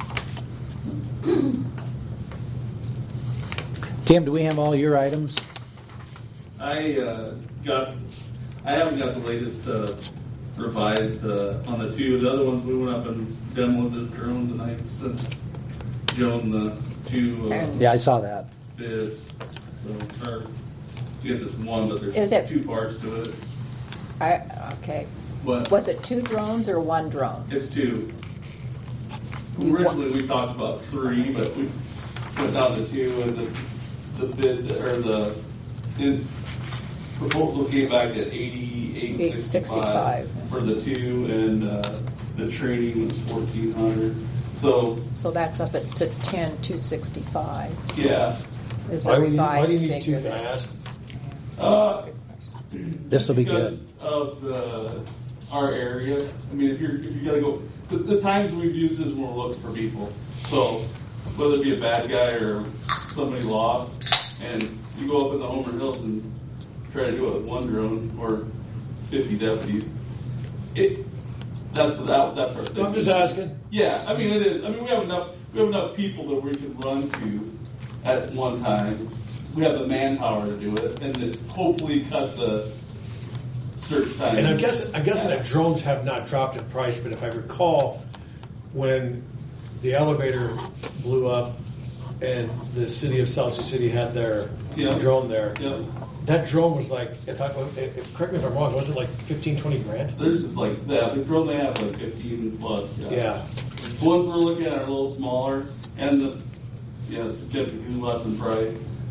Tim, do we have all your items? I haven't got the latest revised on the two. The other ones, we went up and demoed the drones, and I sent Joan the two Yeah, I saw that. bids. So, or, I guess it's one, but Is there's it- two parts to it. Okay. What? Was it 2 drones or 1 drone? It's two. Originally, we talked about 3, but we went down to 2, and the bid, or the proposal came back at $88,665 for the 2, and the training was $1,400. So that's up to $10,265. yeah, Is the revised Why do you need figure 2, can I there? ask? This will be because good. of our area. I mean, if you gotta go, the times we've used this when we're looking for people. So whether it be a bad guy or somebody lost, and you go up in the Homer Hills and try to do it with 1 drone or 50 deputies, that's our thing. I'm just asking. Yeah, I mean it is. I mean we have enough people that we can run to at one time. We have the manpower to do it, and to hopefully cut the search time. And I'm guessing that drones have not dropped in price, but if I recall, when the elevator blew up and the city of South Sioux City had their drone there, that drone was like, correct me if I'm wrong, was it like 15, 20 grand? There's just like that. The drone they have is like 15 plus. Yeah. The ones we're looking at are a little smaller, and significantly less in price.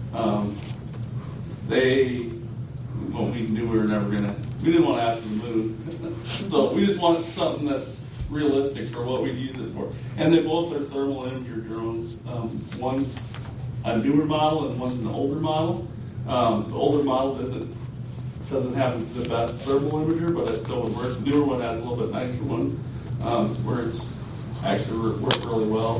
We knew we were never we didn't want to ask for the moon. So we just wanted something that's realistic for what we'd use it for. And they both are thermal imager drones. One's a newer model and one's an older model. The older model doesn't have the best thermal imager, but it still would work. The newer one has a little bit nicer one, where it's actually worked really well.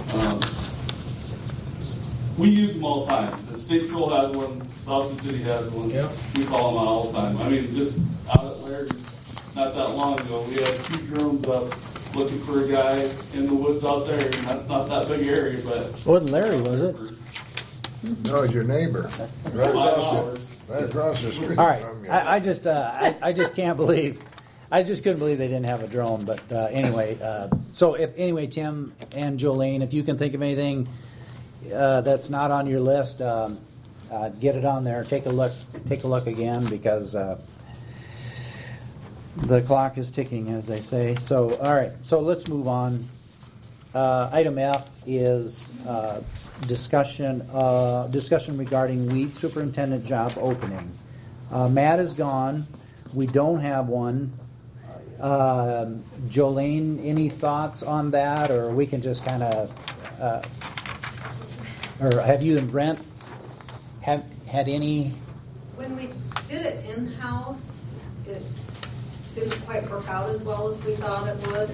We use them all the time. The State Patrol has one, South Sioux City has one. Yeah. We call them out all the time. I mean, just out at Larry's not that long ago, we had 2 drones up looking for a guy in the woods out there, and that's not that big area, but... Wasn't Larry, was it? No, it's your neighbor. Right across the street All right, from you. I just can't believe, I just couldn't believe they didn't have a drone, but anyway, Tim and Jolene, if you can think of anything that's not on your list, get it on there, take a look again, because the clock is ticking, as they say. So, all right, so let's move on. Item F is discussion regarding weed superintendent job opening. Matt is gone. We don't have one. Jolene, any thoughts on that, or we can just kind of, or have you and Brent had any? When we did it in-house, it didn't quite work out as well as we thought it would.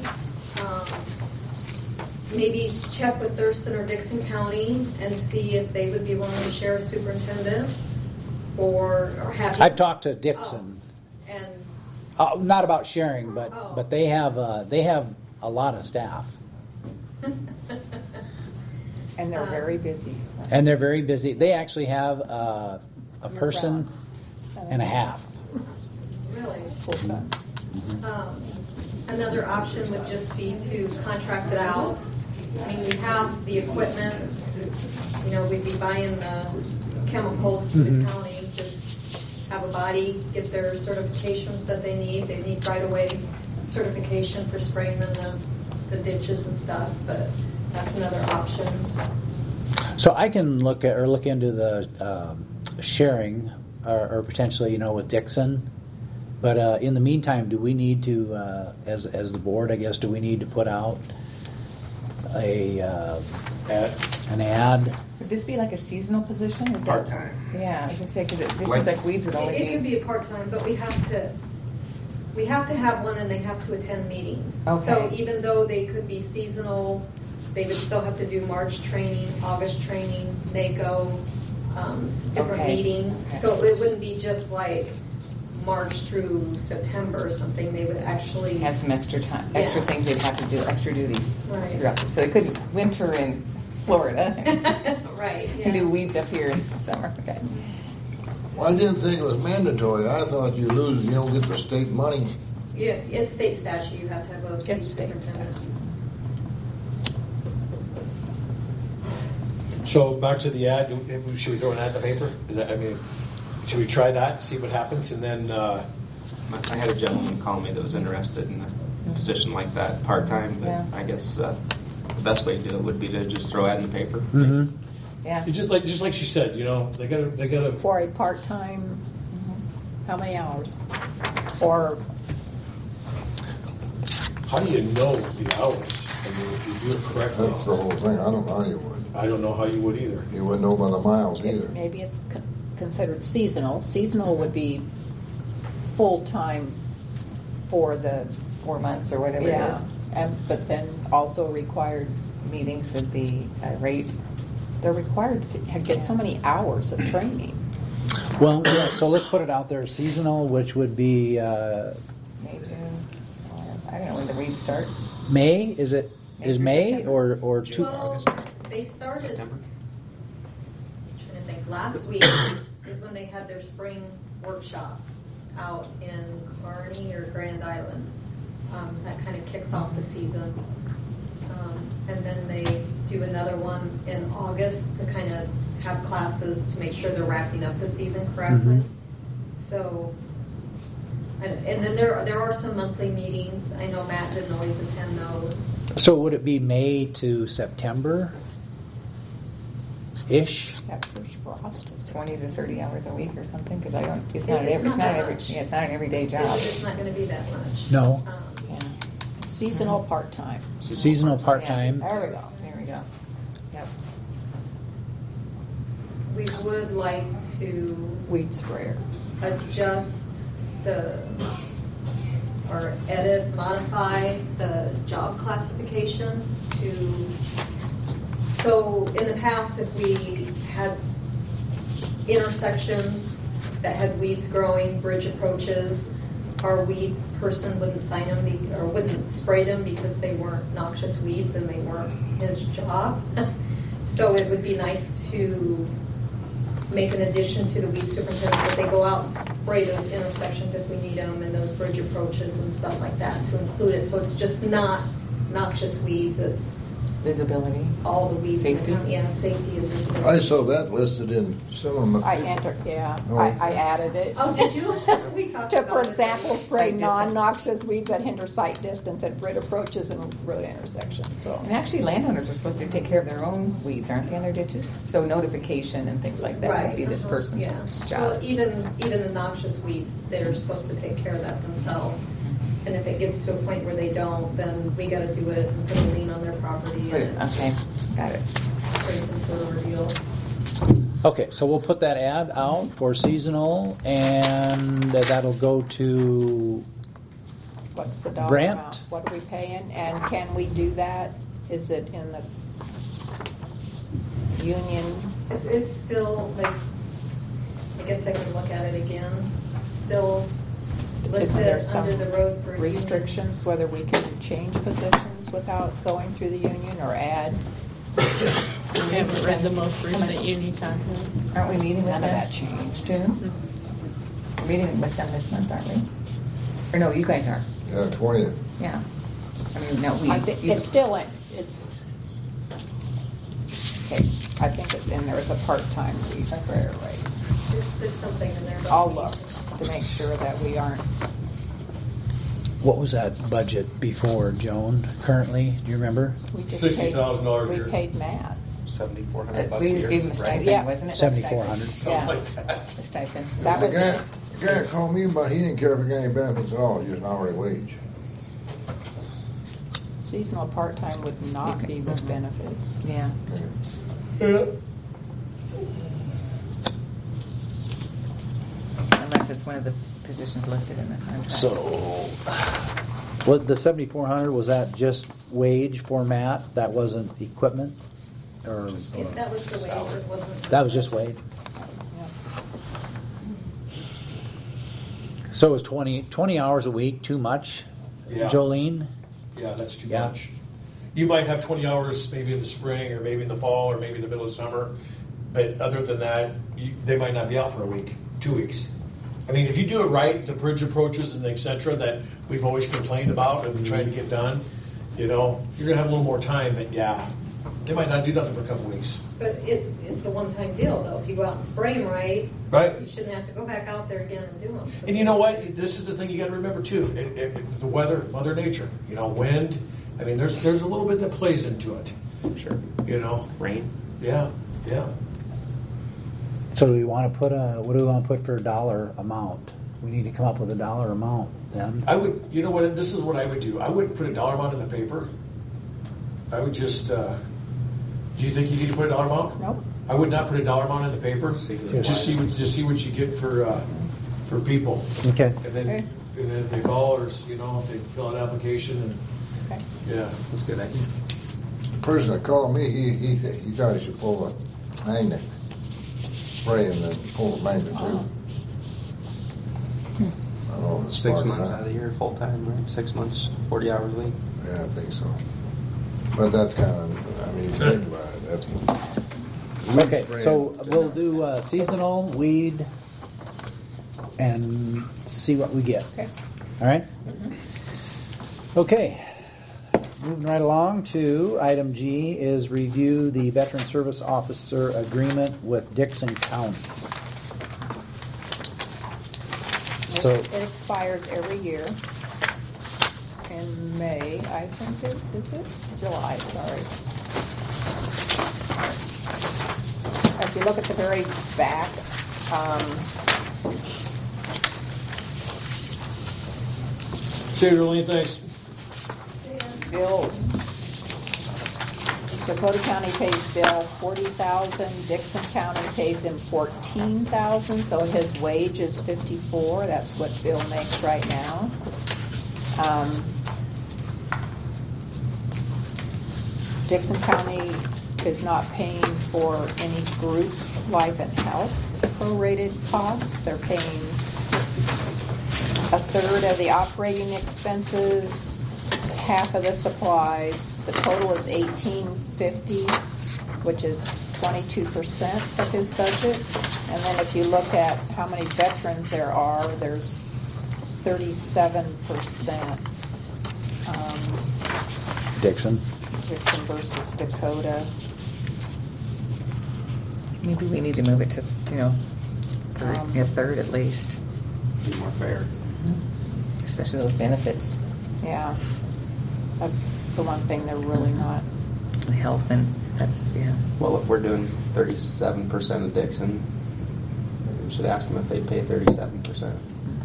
Maybe check with Thurston or Dixon County and see if they would be willing to share a superintendent, or have. I've talked to Dixon. And not about sharing, but they have a lot of staff. And they're very busy. And they're very busy. They actually have a person and a half. Really? Another option would just be to contract it out. I mean, we have the equipment, we'd be buying the chemicals to the county, just have a body get their certifications that they need. They need right-of-way certification for spraying in the ditches and stuff, but that's another option. So I can look into the sharing or potentially, with Dixon. But in the meantime, do we need to, as the board, I guess, do we need to put out an ad? Would this be like a seasonal position? Is that- Part-time. Yeah, I was gonna say, because it just seems like weeds would only It can be. be a part-time, but we have to have one and they have to attend meetings. Okay. So even though they could be seasonal, they would still have to do March training, August training, NACO, different Okay. meetings. Okay. So it wouldn't be just like March through September or something. They would actually Have some extra time, Yeah. extra things they'd have to do, extra duties Right. throughout. So they couldn't winter in Florida right. and do weeds up here in summer. Okay. Well, I didn't think it was mandatory. I thought you lose, you don't get the state money. Yeah, it's state statute. You have to have a It's state superintendent. So back to the ad, should we throw an ad in the paper? Should we try that, see what happens, and then, I had a gentleman call me that was interested in a position like that, part-time, but Yeah. I guess the best way to do it would be to just throw ad in the paper. Mm-hmm. Yeah. just like she said, they gotta. For a part-time, how many hours? Or, How do you know the hours? If you do it correctly. That's the whole thing. I don't know how you would. I don't know how you would either. You wouldn't know by the miles either. maybe it's considered seasonal. Seasonal would be full-time for the, 4 months or whatever it yeah, is. but then also required, Meetings would be a rate. they're required to get so many hours of training. Well, yeah, so let's put it out there. Seasonal, which would be May, June, I don't know when the weeds start. May. Is May or two? Well, they started. September. Trying to think. Last week is when they had their spring workshop out in Kearney or Grand Island. That kind of kicks off the season. And then they do another one in August to kind of have classes to make sure they're wrapping up the season correctly. So, and then there are some monthly meetings. I know Matt didn't always attend those. So would it be May to September? Ish. That first frost is 20 to 30 hours a week or something, because it's It's not not that much. it's not an everyday job. It's not going to be that much. No. seasonal part-time. Seasonal part-time. There we go. Yep. We would like to Weed sprayer. adjust or edit, modify the job classification so in the past, if we had intersections that had weeds growing, bridge approaches, our weed person wouldn't sign them or wouldn't spray them because they weren't noxious weeds and they weren't his job. So it would be nice to make an addition to the weed superintendent that they go out and spray those intersections if we need them and those bridge approaches and stuff like that to include it. So it's just not noxious weeds, it's visibility. All the weeds. Safety. Yeah, safety and visibility. I saw that listed in some of them. I entered, yeah, Oh. I added it. Oh, did you? We talked To, about for it. example, spray Sight distance. non-noxious weeds that hinder sight distance at bridge approaches and road intersections, so. And actually, landowners are supposed to take care of their own weeds, aren't they, in their ditches? So notification and things like that would be this uh-huh, person's yeah. job. Well, even the noxious weeds, they're supposed to take care of that themselves. And if it gets to a point where they don't, then we got to do it and put a lien on their property and Okay, got it. brings into a ordeal. Okay, so we'll put that ad out for seasonal, and that'll go to What's the dollar Brent? amount? What are we paying? And can we do that? Is it in the union? It's still, like, I guess I can look at it again. Still Isn't there listed some under the road for union. restrictions, whether we can change positions without going through the union or add? I haven't read the most recent union contract. Aren't we meeting with None them? of that changed. Soon? We're meeting with them this month, aren't we? Or no, you guys are. Yeah, 20th. Yeah. I mean, no, we. I think you- it's still in, okay, I think it's in there as a part-time weed sprayer, right? There's something in there. about I'll the look union. to make sure that we aren't. What was that budget before, Joan, currently? Do you remember? We just $60,000 a year. We paid Matt. $7,400 We just gave him a stipend, Yeah. wasn't it? 7,400. Yeah. A stipend. That The was guy, it. the guy called me about, he didn't care if he got any benefits at all, just an hourly wage. Seasonal part-time would not be with benefits. Yeah. Unless it's one of the positions listed in the contract. So, what the 7,400, was that just wage for Matt? That wasn't equipment? Or If that was the wage, it wasn't. that was just wage? So is 20 hours a week too much, Yeah. Jolene? Yeah, that's too Yeah. much. You might have 20 hours maybe in the spring, or maybe in the fall, or maybe in the middle of summer, but other than that, they might not be out for a week, 2 weeks. I mean, if you do it right, the bridge approaches and et cetera that we've always complained about and been trying to get done, you know, you're gonna have a little more time, but yeah, they might not do nothing for a couple weeks. But it's a one-time deal, though. If you go out and spray them right, Right. you shouldn't have to go back out there again and do them. And you know what? This is the thing you got to remember too. The weather, Mother Nature. You know, wind. I mean, there's a little bit that plays into it. Sure. You know. Rain. Yeah. Yeah. So do we want to put what do we want to put for a dollar amount? We need to come up with a dollar amount then. I would. You know what? This is what I would do. I wouldn't put a dollar amount in the paper. I would just. Do you think you need to put a dollar amount? Nope. I would not put a dollar amount in the paper. Just see what you get for people. Okay. And then if they call or you know if they fill out an application and yeah, That's a good idea. The person that called me, he thought he should pull a magnet, spray and then pull the magnet too. I don't know if it's 6 smart or months not. out of the year, full time, right? 6 months, 40 hours a week. Yeah, I think so. But that's kind of, I mean, you think about it, that's. Okay, so we'll do seasonal, weed, and see what we get. Okay. All right? Okay. Moving right along to item G is review the Veteran Service Officer Agreement with Dixon County. So, It expires every year in May, I think it, is it? July, sorry. If you look at the very back, Seriously, thanks. Bill, Dakota County pays Bill $40,000, Dixon County pays him $14,000, so his wage is $54,000. That's what Bill makes right now. Dixon County is not paying for any group life and health prorated costs. They're paying a third of the operating expenses, half of the supplies. The total is $1,850, which is 22% of his budget. And then if you look at how many veterans there are, there's 37%. Dixon. Dixon versus Dakota. Maybe we need to move it to, a third at least. Be more fair. Especially those benefits. Yeah, that's the one thing they're really not. Health and that's, yeah. Well, if we're doing 37% of Dixon, maybe we should ask them if they pay 37%.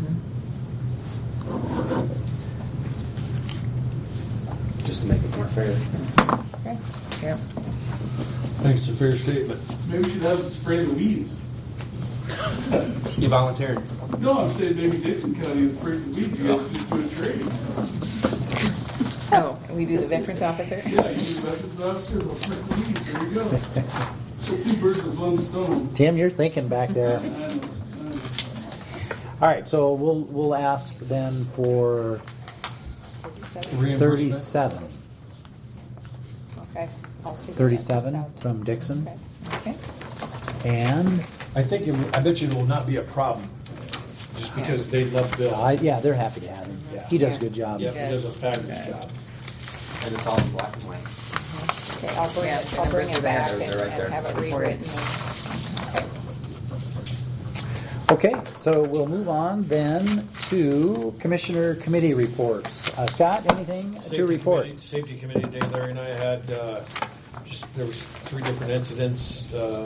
Just to make it more fair. Okay. Yep. I think it's a fair statement. Maybe we should have them spray the weeds. You volunteered. No, I'm saying maybe Dixon County is spraying the weeds. You guys just do a trade. Oh, and we do the veterans officer? Yeah, you do the veterans officer, we'll spray the weeds. There you go. So 2 birds with 1 stone. Tim, you're thinking back there. I know. All right, so we'll ask then for 37. Okay. I'll see what that 37 comes out. from Dixon. Okay. And I bet you it will not be a problem, just because they love Bill. yeah, they're happy to have him. Yeah. He does a good job. Yeah, he does a fabulous job. And it's all in black and white. Okay, I'll bring Yeah, it, the I'll bring numbers it are there. back They're right and there. have it rewritten. Okay, so we'll move on then to Commissioner Committee reports. Scott, anything to report? Safety Committee day, Larry and I had, there was 3 different incidents.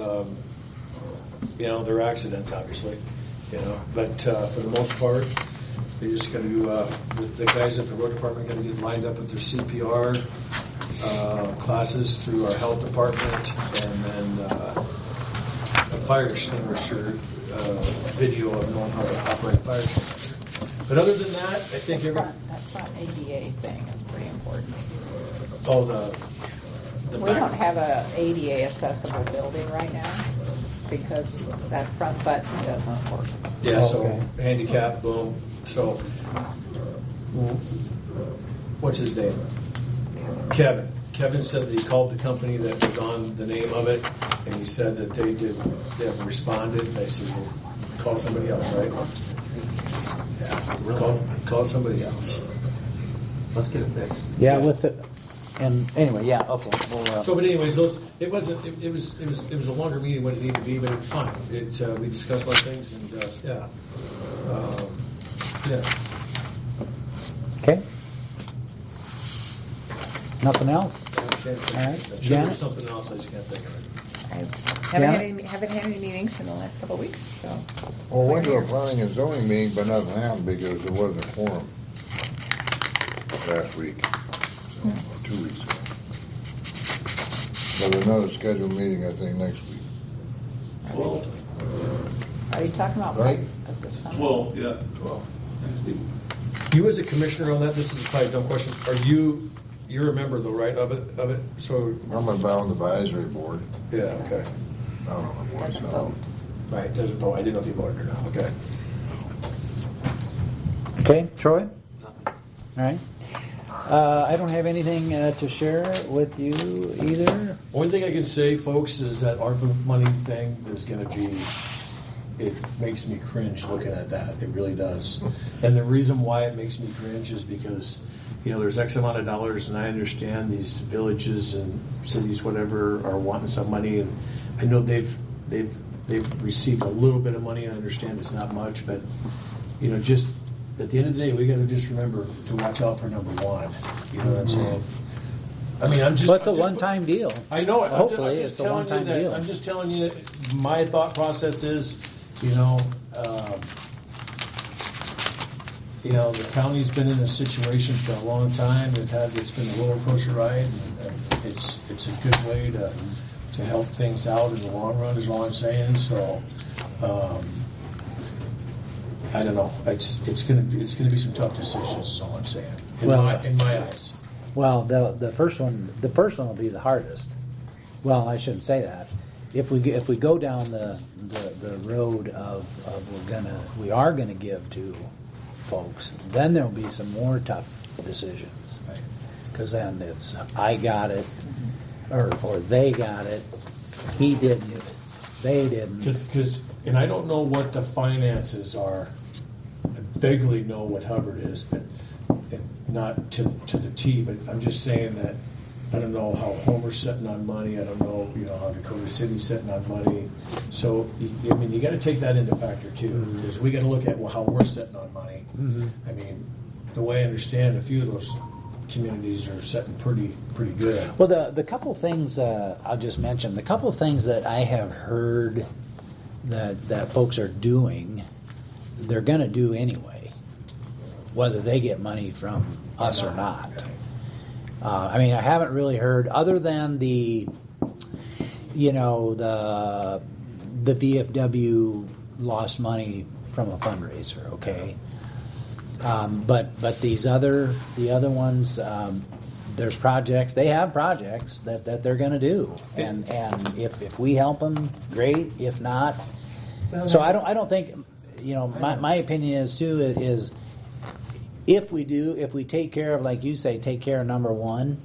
They're accidents, obviously, but for the most part, they just got to, the guys at the road department got to get lined up with their CPR classes through our health department, and then a fire extinguisher video of knowing how to operate a fire extinguisher. But other than that, I think That front ADA thing is pretty important. Oh, the We don't have a ADA accessible building right now because that front button doesn't work. Yeah, so handicap, boom. So, what's his name? Kevin. Kevin said that he called the company that was on the name of it, and he said that they haven't responded. And I said, well, call somebody else, right? Yeah, call somebody else. Let's get it fixed. Yeah, and anyway, yeah, okay. So, but anyways, it was a longer meeting than what it needed to be, but it was fine. We discussed a lot of things, and yeah. Okay. Nothing else? All right. There's something else, I just can't think of it. I haven't had any meetings in the last couple of weeks, so. Well, went to a planning and zoning meeting, but nothing happened because there wasn't a quorum last week, so, or 2 weeks ago. But another scheduled meeting, I think, next week. Well, Are you talking about Right. of the summer? 12, yeah. 12. Next week. You as a commissioner on that, this is probably a dumb question. You're a member though, right, of it? So I'm a bound advisory board. Yeah, okay. I don't know what's Doesn't vote. Right, doesn't vote. I didn't know if you voted or not. Okay. Okay, Troy? All right. I don't have anything to share with you either. One thing I can say, folks, is that ARPA money thing is going to be, it makes me cringe looking at that. It really does. And the reason why it makes me cringe is because, there's X amount of dollars, and I understand these villages and cities, whatever, are wanting some money, and I know they've received a little bit of money. I understand it's not much, but just at the end of the day, we got to just remember to watch out for number one. You know what I'm saying? I mean, But it's a one-time deal. I know it. Hopefully, it's a one-time deal. I'm just telling you that my thought process is, the county's been in this situation for a long time. It's been a roller coaster ride, and it's a good way to help things out in the long run, is all I'm saying. So, I don't know. It's going to be some tough decisions, is all I'm saying. In my eyes. Well, the first one will be the hardest. Well, I shouldn't say that. If we go down the road of we are gonna give to folks, then there'll be some more tough decisions. Because then it's I got it, or they got it, he didn't, they didn't. And I don't know what the finances are. I vaguely know what Hubbard is, but not to the T. But I'm just saying that I don't know how Homer's sitting on money. I don't know, how Dakota City's sitting on money. So, you got to take that into factor too, because we got to look at how we're sitting on money. Mm-hmm. I mean, the way I understand, a few of those communities are sitting pretty good. Well, the couple things I'll just mention. The couple of things that I have heard that folks are doing, they're going to do anyway, whether they get money from us or not. I haven't really heard, other than the VFW lost money from a fundraiser, okay? But the other ones, there's projects, they have projects that they're going to do, and if we help them, great. If not, so I don't think, my opinion is too is. If we take care of, like you say, take care of number one.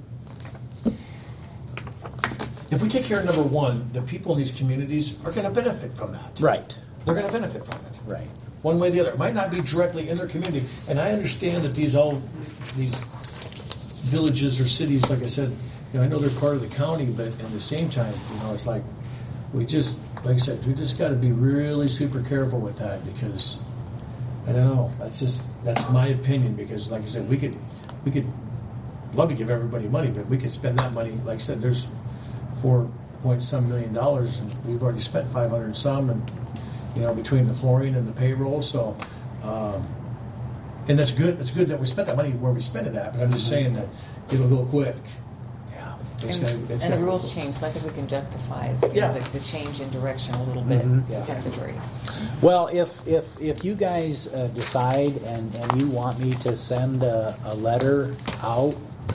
If we take care of number one, the people in these communities are going to benefit from that. Right. They're going to benefit from it. Right. One way or the other. It might not be directly in their community. And I understand that these villages or cities, like I said, I know they're part of the county, but at the same time, it's like we just like I said, we just gotta be really super careful with that, because, I don't know, that's my opinion, because like I said, we could love to give everybody money, but we could spend that money, like I said, there's $4.some million, and we've already spent 500 and some, and, between the flooring and the payroll, so, and that's good that we spent that money where we spent it at, but I'm just saying that it'll go quick. And the rules changed, so I think we can justify the change in direction a little bit to kind of agree. Well, if you guys decide and you want me to send a letter out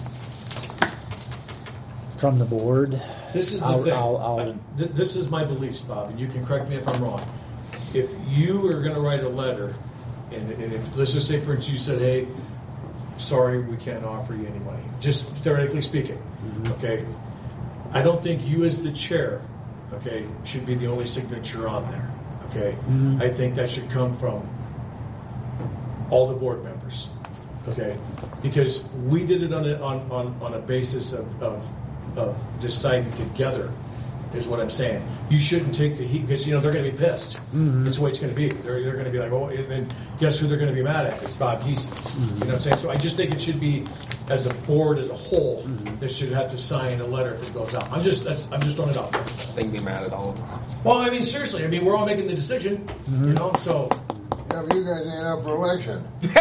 from the board, this is the thing. This is my beliefs, Bob, and you can correct me if I'm wrong. If you are going to write a letter, and if, let's just say, for instance, you said, hey, sorry, we can't offer you any money, just theoretically speaking, okay? I don't think you as the chair, okay, should be the only signature on there, okay? I think that should come from all the board members, okay? Because we did it on a basis of deciding together, is what I'm saying. You shouldn't take the heat, because they're going to be pissed. That's the way it's going to be. They're going to be like, oh, and then guess who they're going to be mad at? It's Bob Geese. You know what I'm saying? So I just think it should be, as a board as a whole, they should have to sign a letter if it goes out. I'm just throwing it out there. They can be mad at all of us. Well, I mean, seriously. I mean, we're all making the decision. So. Yeah, but you guys ain't up for election.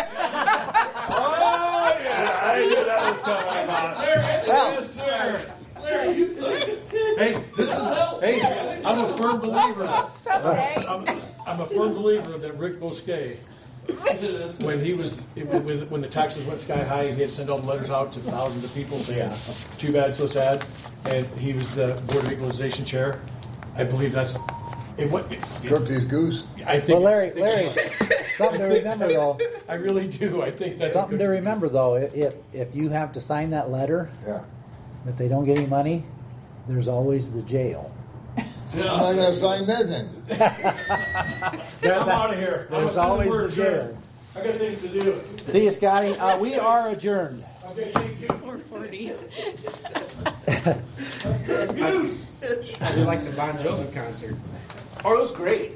Oh yeah, I knew that was coming about. Yes, sir. Larry, you suck. Hey, I'm a firm believer. I'm a firm believer that Rick Bosquet, when the taxes went sky high, he had to send all the letters out to thousands of people saying, too bad, so sad, and he was the Board of Equalization chair. I believe that's Cooked his goose. I think. Well, Larry, something to remember though. I really do. I think that's something to remember though. If you have to sign that letter, if they don't get any money, there's always the jail. I'm not going to sign nothing. I'm out of here. There's always the jail. I got things to do. See you, Scotty. We are adjourned. Okay, thank you. 4:40. I do like the Bon Jovi concert. Oh, it was great.